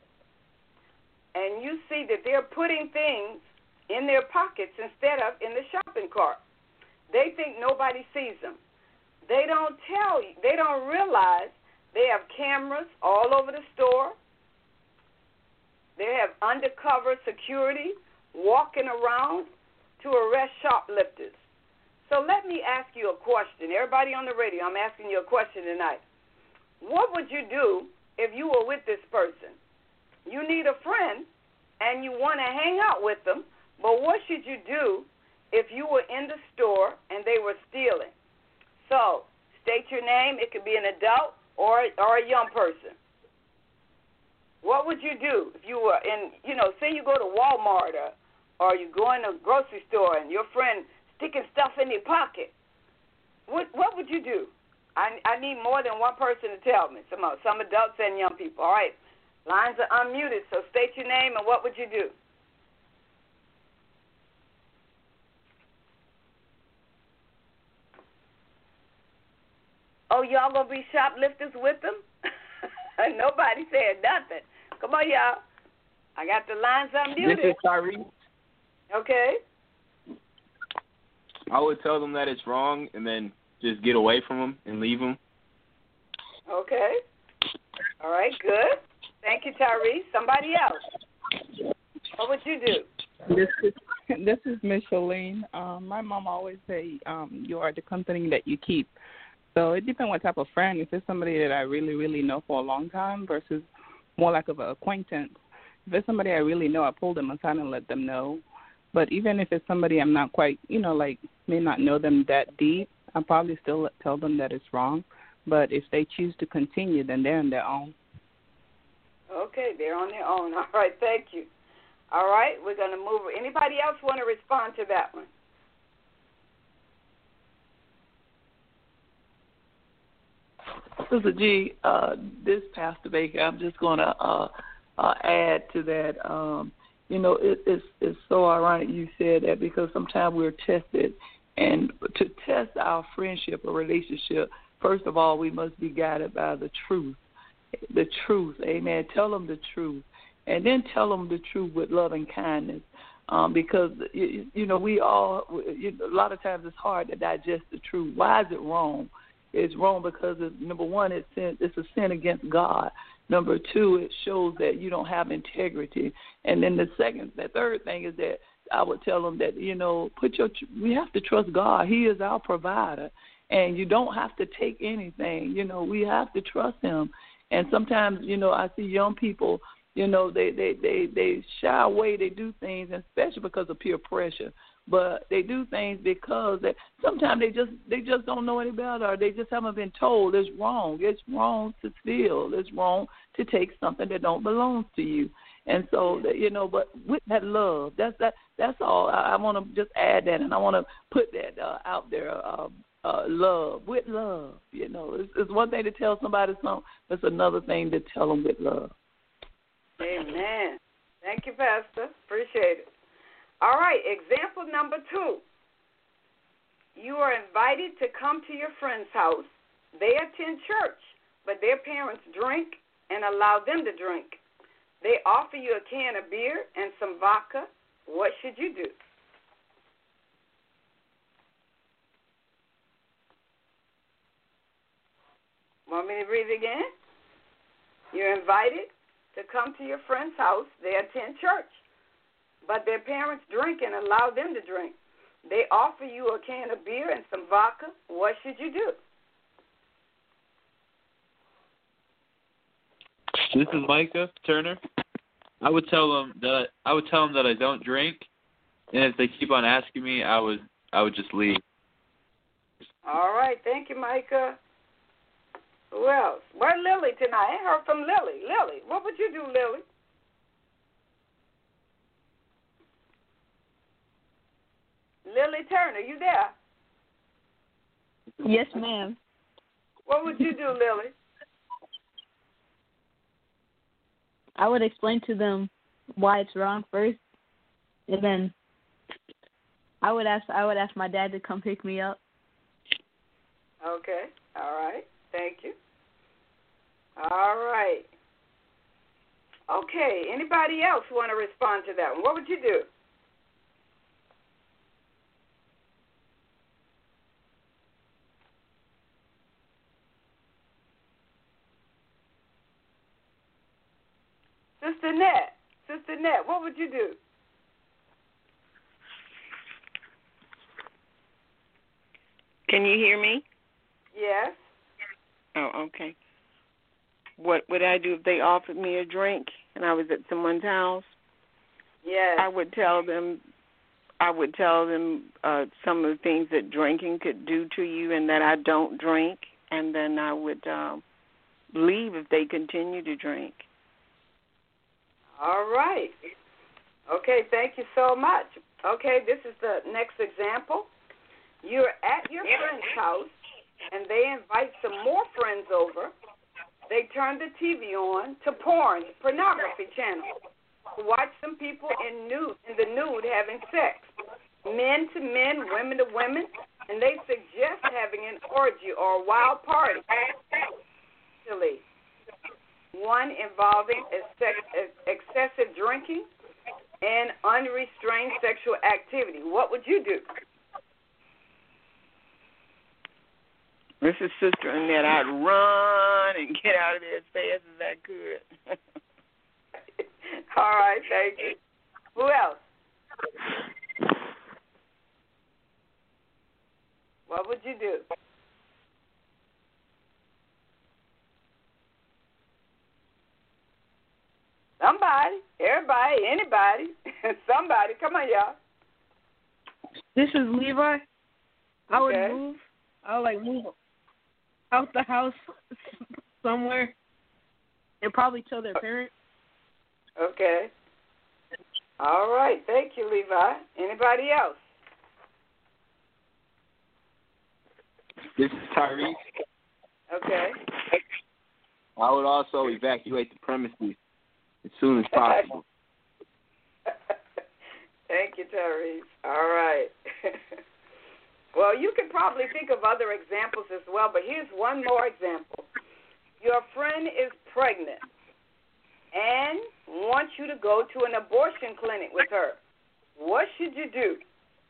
And you see that they're putting things in their pockets instead of in the shopping cart. They think nobody sees them. They don't tell you. They don't realize they have cameras all over the store. They have undercover security walking around to arrest shoplifters. So let me ask you a question. Everybody on the radio, I'm asking you a question tonight. What would you do if you were with this person? You need a friend and you want to hang out with them, but what should you do if you were in the store and they were stealing? So state your name. It could be an adult or a young person. What would you do if you were in, say you go to Walmart or you go in a grocery store and your friend sticking stuff in your pocket? What would you do? I need more than one person to tell me. Some adults and young people. All right. Lines are unmuted, so state your name and what would you do? Oh, y'all going to be shoplifters with them? Nobody said nothing. Come on, y'all. I got the lines unmuted. This is Tyree. Okay. I would tell them that it's wrong and then just get away from them and leave them. Okay. All right, good. Thank you, Tyree. Somebody else. What would you do? This is Miss Shalene. My mom always say you are the company that you keep. So it depends what type of friend. If it's somebody that I really, really know for a long time versus more like of an acquaintance. If it's somebody I really know, I pull them aside and let them know. But even if it's somebody I'm not quite, may not know them that deep, I'll probably still tell them that it's wrong. But if they choose to continue, then they're on their own. Okay, they're on their own. All right, thank you. All right, we're going to move. Anybody else want to respond to that one? Sister G, this Pastor Baker, I'm just going to add to that. It's so ironic you said that because sometimes we're tested. And to test our friendship or relationship, first of all, we must be guided by the truth. The truth, amen. Tell them the truth. And then tell them the truth with love and kindness. Because, we all, a lot of times it's hard to digest the truth. Why is it wrong? It's wrong because, number one, it's a sin against God. Number two, it shows that you don't have integrity. And then the third thing is that I would tell them that, we have to trust God. He is our provider. And you don't have to take anything. We have to trust him. And sometimes, I see young people, they shy away. They do things, especially because of peer pressure. But they do things because sometimes they just don't know any better, or they just haven't been told it's wrong. It's wrong to steal. It's wrong to take something that don't belong to you. And so, but with that love, that's all. I want to just add that, and I want to put that out there. Love, with love. It's one thing to tell somebody something. It's another thing to tell them with love. Amen. Thank you, Pastor. Appreciate it. All right, example number 2. You are invited to come to your friend's house. They attend church, but their parents drink and allow them to drink. They offer you a can of beer and some vodka. What should you do? Want me to read it again? You're invited to come to your friend's house. They attend church, but their parents drink and allow them to drink. They offer you a can of beer and some vodka. What should you do? This is Micah Turner. I would tell them that I don't drink, and if they keep on asking me, I would just leave. All right, thank you, Micah. Who else? Where's Lily tonight? I ain't heard from Lily. Lily, what would you do, Lily? Lily Turner, you there? Yes, ma'am. What would you do, Lily? I would explain to them why it's wrong first, and then I would ask my dad to come pick me up. Okay. All right. Thank you. All right. Okay. Anybody else want to respond to that one? What would you do? Sister Net, what would you do? Can you hear me? Yes. Oh, okay. What would I do if they offered me a drink and I was at someone's house? Yes. I would tell them some of the things that drinking could do to you and that I don't drink, and then I would leave if they continue to drink. All right. Okay, thank you so much. Okay, this is the next example. You're at your friend's house, and they invite some more friends over. They turn the TV on to pornography channel. Watch some people in the nude having sex. Men to men, women to women, and they suggest having an orgy or a wild party. Silly. One involving excessive drinking and unrestrained sexual activity. What would you do? This is Sister Annette. I'd run and get out of there as fast as I could. All right, thank you. Who else? What would you do? Somebody, everybody, anybody, somebody. Come on, y'all. This is Levi. I would Okay. move. I would move out the house somewhere and probably tell their parents. Okay. All right. Thank you, Levi. Anybody else? This is Tyrese. Okay. I would also evacuate the premises as soon as possible. Thank you, Tyrese. All right. Well, you can probably think of other examples as well, but here's one more example. Your friend is pregnant and wants you to go to an abortion clinic with her. What should you do?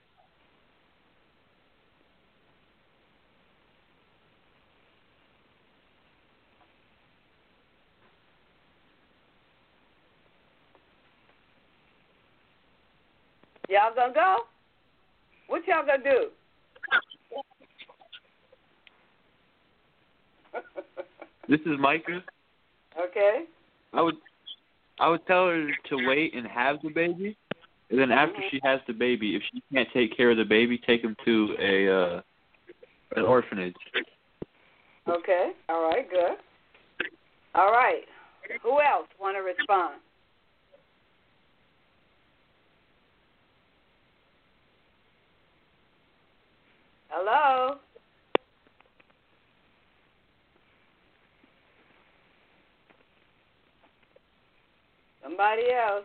Y'all gonna go? What y'all gonna do? This is Micah. Okay. I would tell her to wait and have the baby, and then after she has the baby, if she can't take care of the baby, take him to an orphanage. Okay. All right. Good. All right. Who else want to respond? Hello? Somebody else.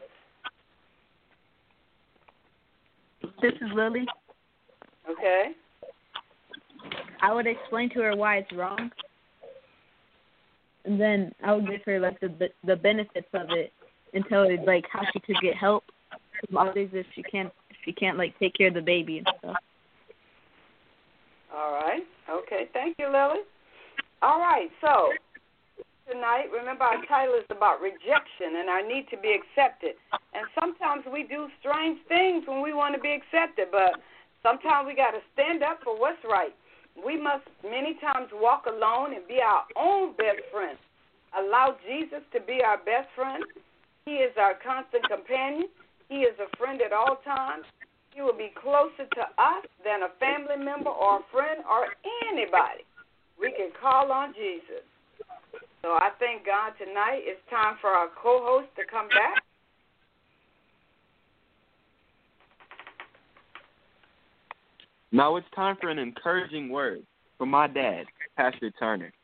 This is Lily. Okay. I would explain to her why it's wrong, and then I would give her the benefits of it and tell her how she could get help from others if she can't take care of the baby and stuff. All right. Okay. Thank you, Lily. All right. So tonight, remember our title is about rejection and our need to be accepted. And sometimes we do strange things when we want to be accepted, but sometimes we got to stand up for what's right. We must many times walk alone and be our own best friend. Allow Jesus to be our best friend He is our constant companion. He is a friend at all times. He will be closer to us than a family member or a friend or anybody. We can call on Jesus. So I thank God tonight. It's time for our co-host to come back. Now it's time for an encouraging word from my dad, Pastor Turner.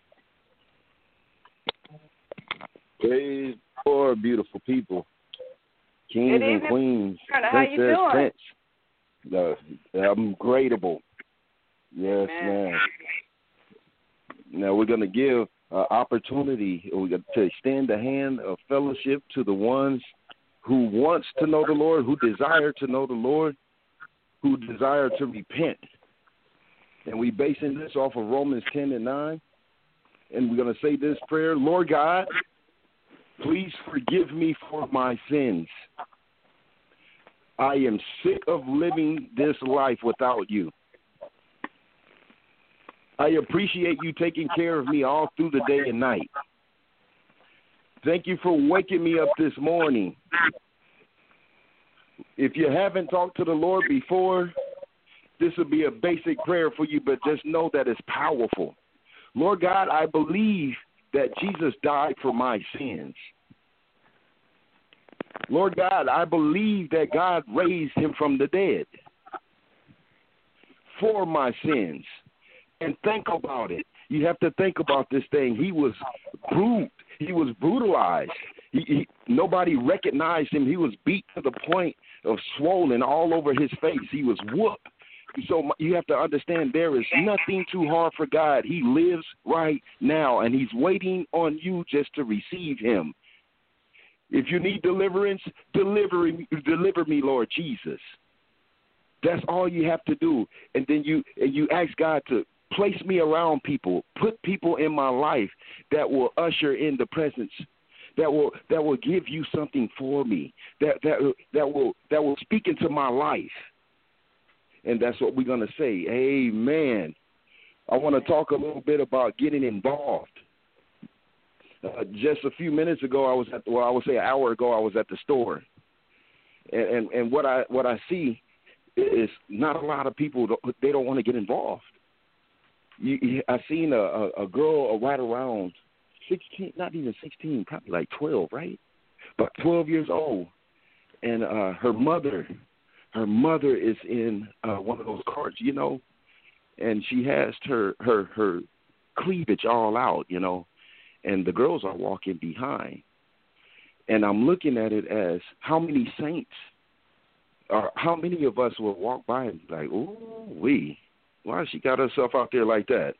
Praise the Lord, beautiful people, kings and queens, Turner, how you doing? Prince. I'm grateful. Yes, Amen. ma'am. Now we're going to give opportunity to extend the hand of fellowship to the ones who wants to know the Lord, who desire to know the Lord, who desire to repent. And we basing this off of Romans 10:9. And we're going to say this prayer: Lord God, please forgive me for my sins. I am sick of living this life without you. I appreciate you taking care of me all through the day and night. Thank you for waking me up this morning. If you haven't talked to the Lord before, this will be a basic prayer for you, but just know that it's powerful. Lord God, I believe that Jesus died for my sins. Lord God, I believe that God raised him from the dead for my sins. And think about it. You have to think about this thing. He was brutalized. Nobody recognized him. He was beat to the point of swollen all over his face. He was whooped. So you have to understand there is nothing too hard for God. He lives right now, and he's waiting on you just to receive him. If you need deliverance, deliver me, Lord Jesus. That's all you have to do. And then you ask God to place me around people, put people in my life that will usher in the presence, that will give you something for me, that will speak into my life. And that's what we're going to say. Amen. I want to talk a little bit about getting involved. Just a few minutes ago, an hour ago, I was at the store, and what I see is not a lot of people. They don't want to get involved. I seen a girl right around 16, not even 16, probably like 12, right? But 12 years old, and her mother is in one of those carts, and she has her cleavage all out, and the girls are walking behind. And I'm looking at it as how many saints, or how many of us will walk by and be like, ooh, why she got herself out there like that?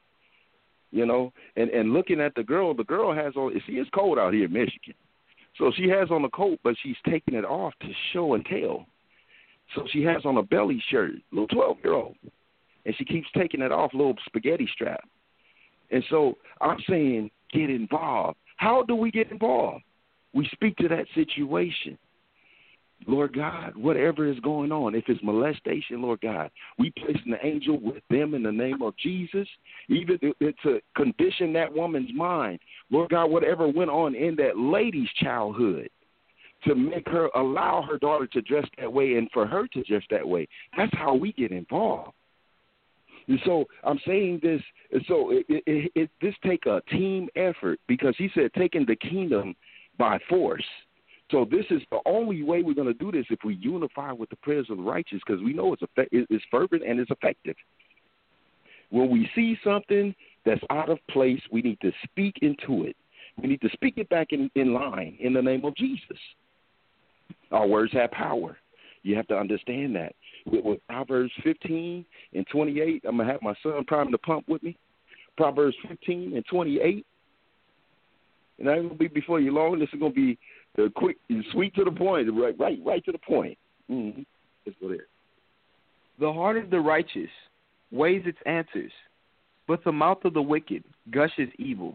And looking at the girl has on, see, it's cold out here in Michigan. So she has on a coat, but she's taking it off to show and tell. So she has on a belly shirt, little 12-year-old, and she keeps taking it off, little spaghetti strap. And so I'm saying, get involved. How do we get involved? We speak to that situation. Lord God, whatever is going on, if it's molestation, Lord God, we place an angel with them in the name of Jesus, even to condition that woman's mind. Lord God, whatever went on in that lady's childhood, to make her allow her daughter to dress that way and for her to dress that way. That's how we get involved. And so I'm saying this, so this take a team effort, because he said taking the kingdom by force. So this is the only way we're going to do this, if we unify with the prayers of the righteous, because we know it's fervent and it's effective. When we see something that's out of place, we need to speak into it. We need to speak it back in line in the name of Jesus. Our words have power. You have to understand that. With Proverbs 15 and 28, I'm going to have my son prime the pump with me. Proverbs 15 and 28. And I ain't going to be before you long. This is going to be quick and sweet to the point, right to the point. Mm-hmm. Let's go there. The heart of the righteous weighs its answers, but the mouth of the wicked gushes evil.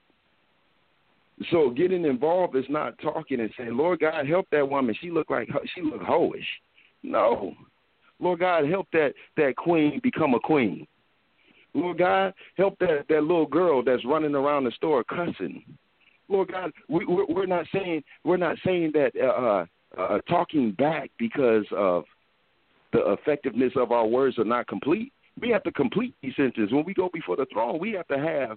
So getting involved is not talking and saying, Lord God, help that woman. She look hoish. No. Lord God, help that queen become a queen. Lord God, help that little girl that's running around the store cussing. Lord God, we're not saying that talking back because of the effectiveness of our words are not complete. We have to complete these sentences. When we go before the throne, we have to have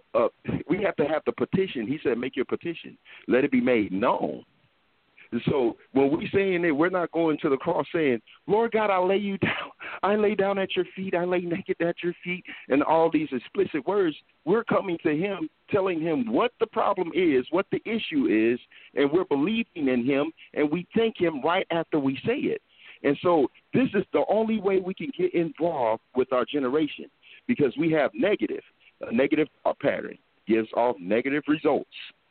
the petition. He said, make your petition. Let it be made known. So when we're saying that, we're not going to the cross saying, Lord God, I lay you down. I lay down at your feet. I lay naked at your feet, and all these explicit words. We're coming to him, telling him what the problem is, what the issue is, and we're believing in him, and we thank him right after we say it. And so this is the only way we can get involved with our generation, because we have negative. A negative thought pattern gives off negative results.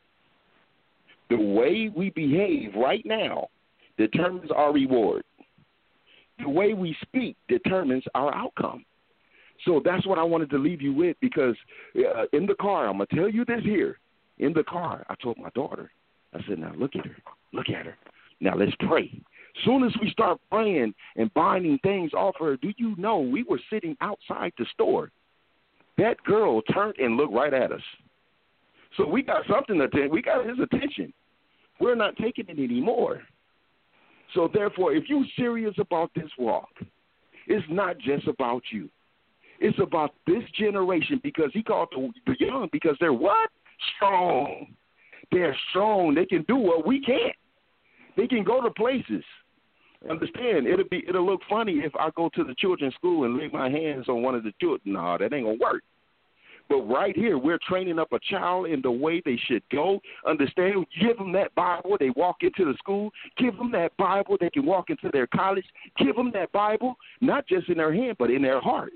The way we behave right now determines our reward. The way we speak determines our outcome. So that's what I wanted to leave you with, because in the car, I'm going to tell you this here. In the car, I told my daughter, I said, now look at her. Look at her. Now let's pray. Soon as we start praying and binding things off her, do you know we were sitting outside the store? That girl turned and looked right at us. So we got something to we got his attention. We're not taking it anymore. So therefore, if you're serious about this walk, it's not just about you. It's about this generation, because he called the young because they're what? Strong. They're strong. They can do what we can't. They can go to places. Understand, it'll look funny if I go to the children's school and lay my hands on one of the children. No, that ain't going to work. But right here, we're training up a child in the way they should go. Understand, give them that Bible, they walk into the school. Give them that Bible, they can walk into their college. Give them that Bible, not just in their hand, but in their heart.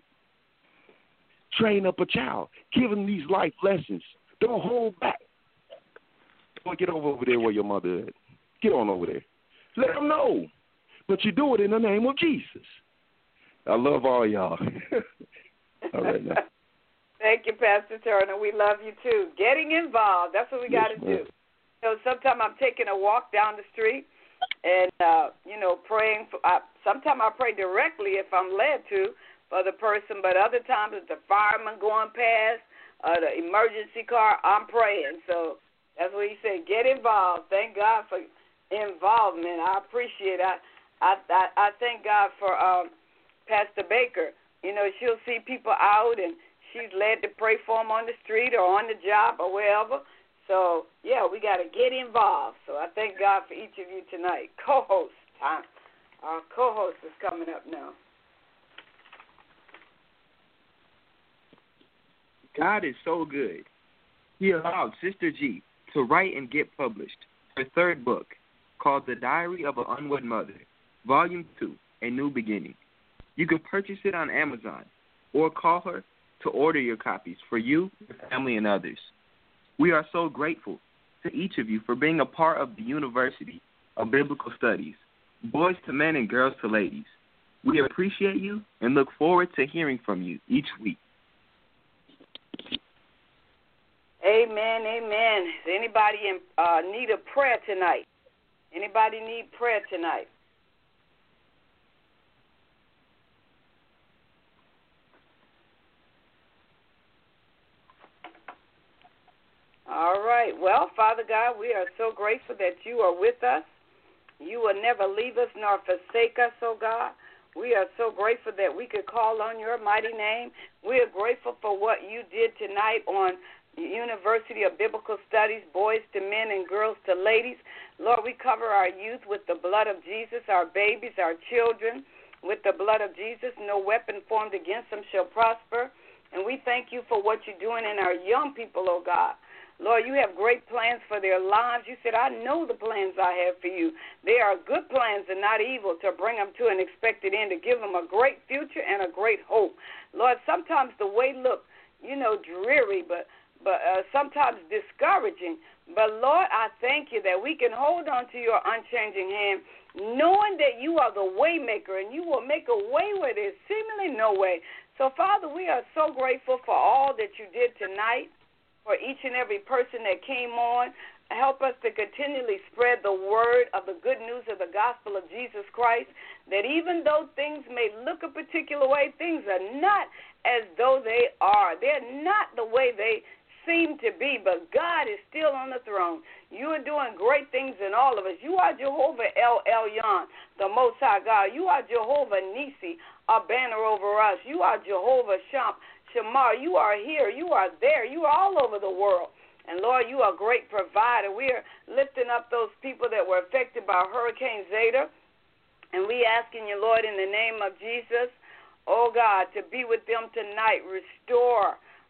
Train up a child. Give them these life lessons. Don't hold back. Don't get over there where your mother is. Get on over there. Let them know. But you do it in the name of Jesus. I love all y'all. All right, now. Thank you, Pastor Turner. We love you, too. Getting involved, that's what we got to do. So sometimes I'm taking a walk down the street and, praying. Sometimes I pray directly if I'm led to for the person, but other times it's the fireman going past, the emergency car, I'm praying. So that's what he said, get involved. Thank God for involvement. I appreciate it. I thank God for Pastor Baker. She'll see people out, and she's led to pray for them on the street or on the job or wherever. So, yeah, we got to get involved. So I thank God for each of you tonight. Co-host time. Our co-host is coming up now. God is so good. He allowed Sister G to write and get published her third book, called The Diary of an Unwed Mother, Volume 2, A New Beginning. You can purchase it on Amazon or call her to order your copies for you, your family, and others. We are so grateful to each of you for being a part of the University of Biblical Studies, Boys to Men and Girls to Ladies. We appreciate you and look forward to hearing from you each week. Amen, amen. Does anybody need a prayer tonight? Anybody need prayer tonight? All right. Well, Father God, we are so grateful that you are with us. You will never leave us nor forsake us, oh God. We are so grateful that we could call on your mighty name. We are grateful for what you did tonight on University of Biblical Studies, Boys to Men and Girls to Ladies. Lord, we cover our youth with the blood of Jesus, our babies, our children with the blood of Jesus. No weapon formed against them shall prosper. And we thank you for what you're doing in our young people, oh God. Lord, you have great plans for their lives. You said, I know the plans I have for you. They are good plans and not evil, to bring them to an expected end, to give them a great future and a great hope. Lord, sometimes the way look, dreary, but sometimes discouraging. But, Lord, I thank you that we can hold on to your unchanging hand, knowing that you are the way maker and you will make a way where there's seemingly no way. So, Father, we are so grateful for all that you did tonight, for each and every person that came on. Help us to continually spread the word of the good news of the gospel of Jesus Christ, that even though things may look a particular way, things are not as though they are. They're not the way they seem to be, but God is still on the throne. You are doing great things in all of us. You are Jehovah El Elyon, the Most High God. You are Jehovah Nisi, a banner over us. You are Jehovah Shammah. You are here. You are there. You are all over the world. And, Lord, you are a great provider. We are lifting up those people that were affected by Hurricane Zeta. And we asking you, Lord, in the name of Jesus, oh, God, to be with them tonight. Restore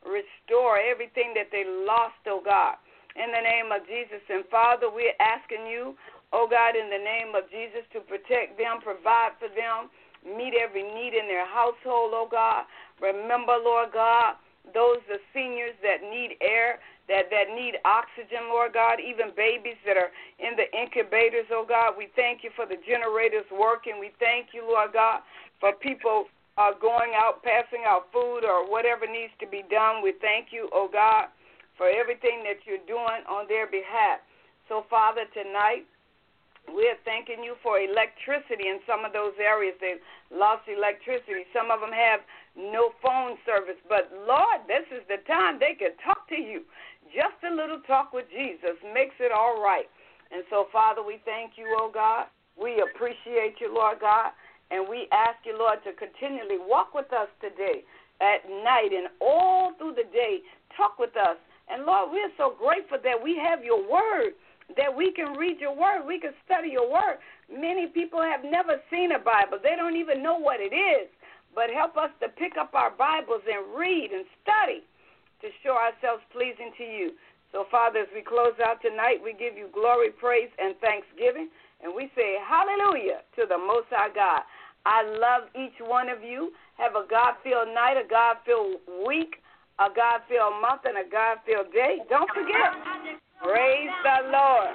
everything that they lost, oh, God, in the name of Jesus. And, Father, we're asking you, oh, God, in the name of Jesus, to protect them, provide for them, meet every need in their household, oh, God. Remember, Lord God, those are seniors that need air, that need oxygen, Lord God, even babies that are in the incubators, oh, God. We thank you for the generators working. We thank you, Lord God, for people going out, passing out food or whatever needs to be done. We thank you, oh, God, for everything that you're doing on their behalf. So, Father, tonight, we're thanking you for electricity in some of those areas. They lost electricity. Some of them have no phone service. But, Lord, this is the time they can talk to you. Just a little talk with Jesus makes it all right. And so, Father, we thank you, oh, God. We appreciate you, Lord God. And we ask you, Lord, to continually walk with us today, at night, and all through the day. Talk with us. And, Lord, we're so grateful that we have your word, that we can read your word, we can study your word. Many people have never seen a Bible. They don't even know what it is. But help us to pick up our Bibles and read and study to show ourselves pleasing to you. So, Father, as we close out tonight, we give you glory, praise, and thanksgiving. And we say hallelujah to the Most High God. I love each one of you. Have a God-filled night, a God-filled week, a God-filled month, and a God-filled day. Don't forget, praise the Lord.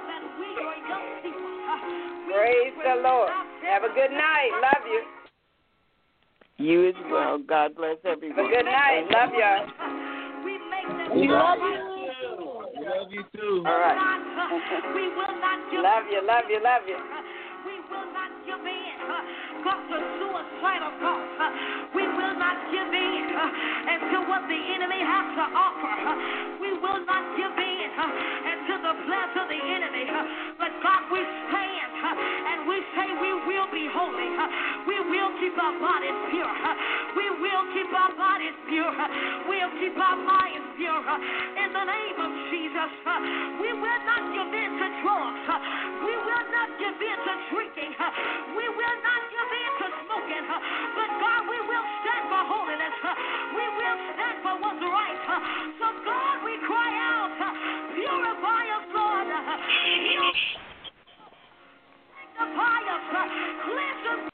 Praise the Lord. Have a good night. Love you. You as well. God bless everyone. Have a good night. Love y'all. We love you. We love you too. All right. Love you, love you, love you. We will not give in. God, the suicidal thoughts. We will not give in to what the enemy has to offer. We will not give in to the plans of the enemy. But God, we stand and we say we will be holy. We will keep our bodies pure. We will keep our bodies pure. We'll keep our minds pure. In the name of Jesus, we will not give in to drugs. We will not give in to drinking. We will not give in to smoking. But God, we will stand for holiness. We will stand for what's right. So God, we cry out, purify us, Lord. Sanctify us, cleanse us.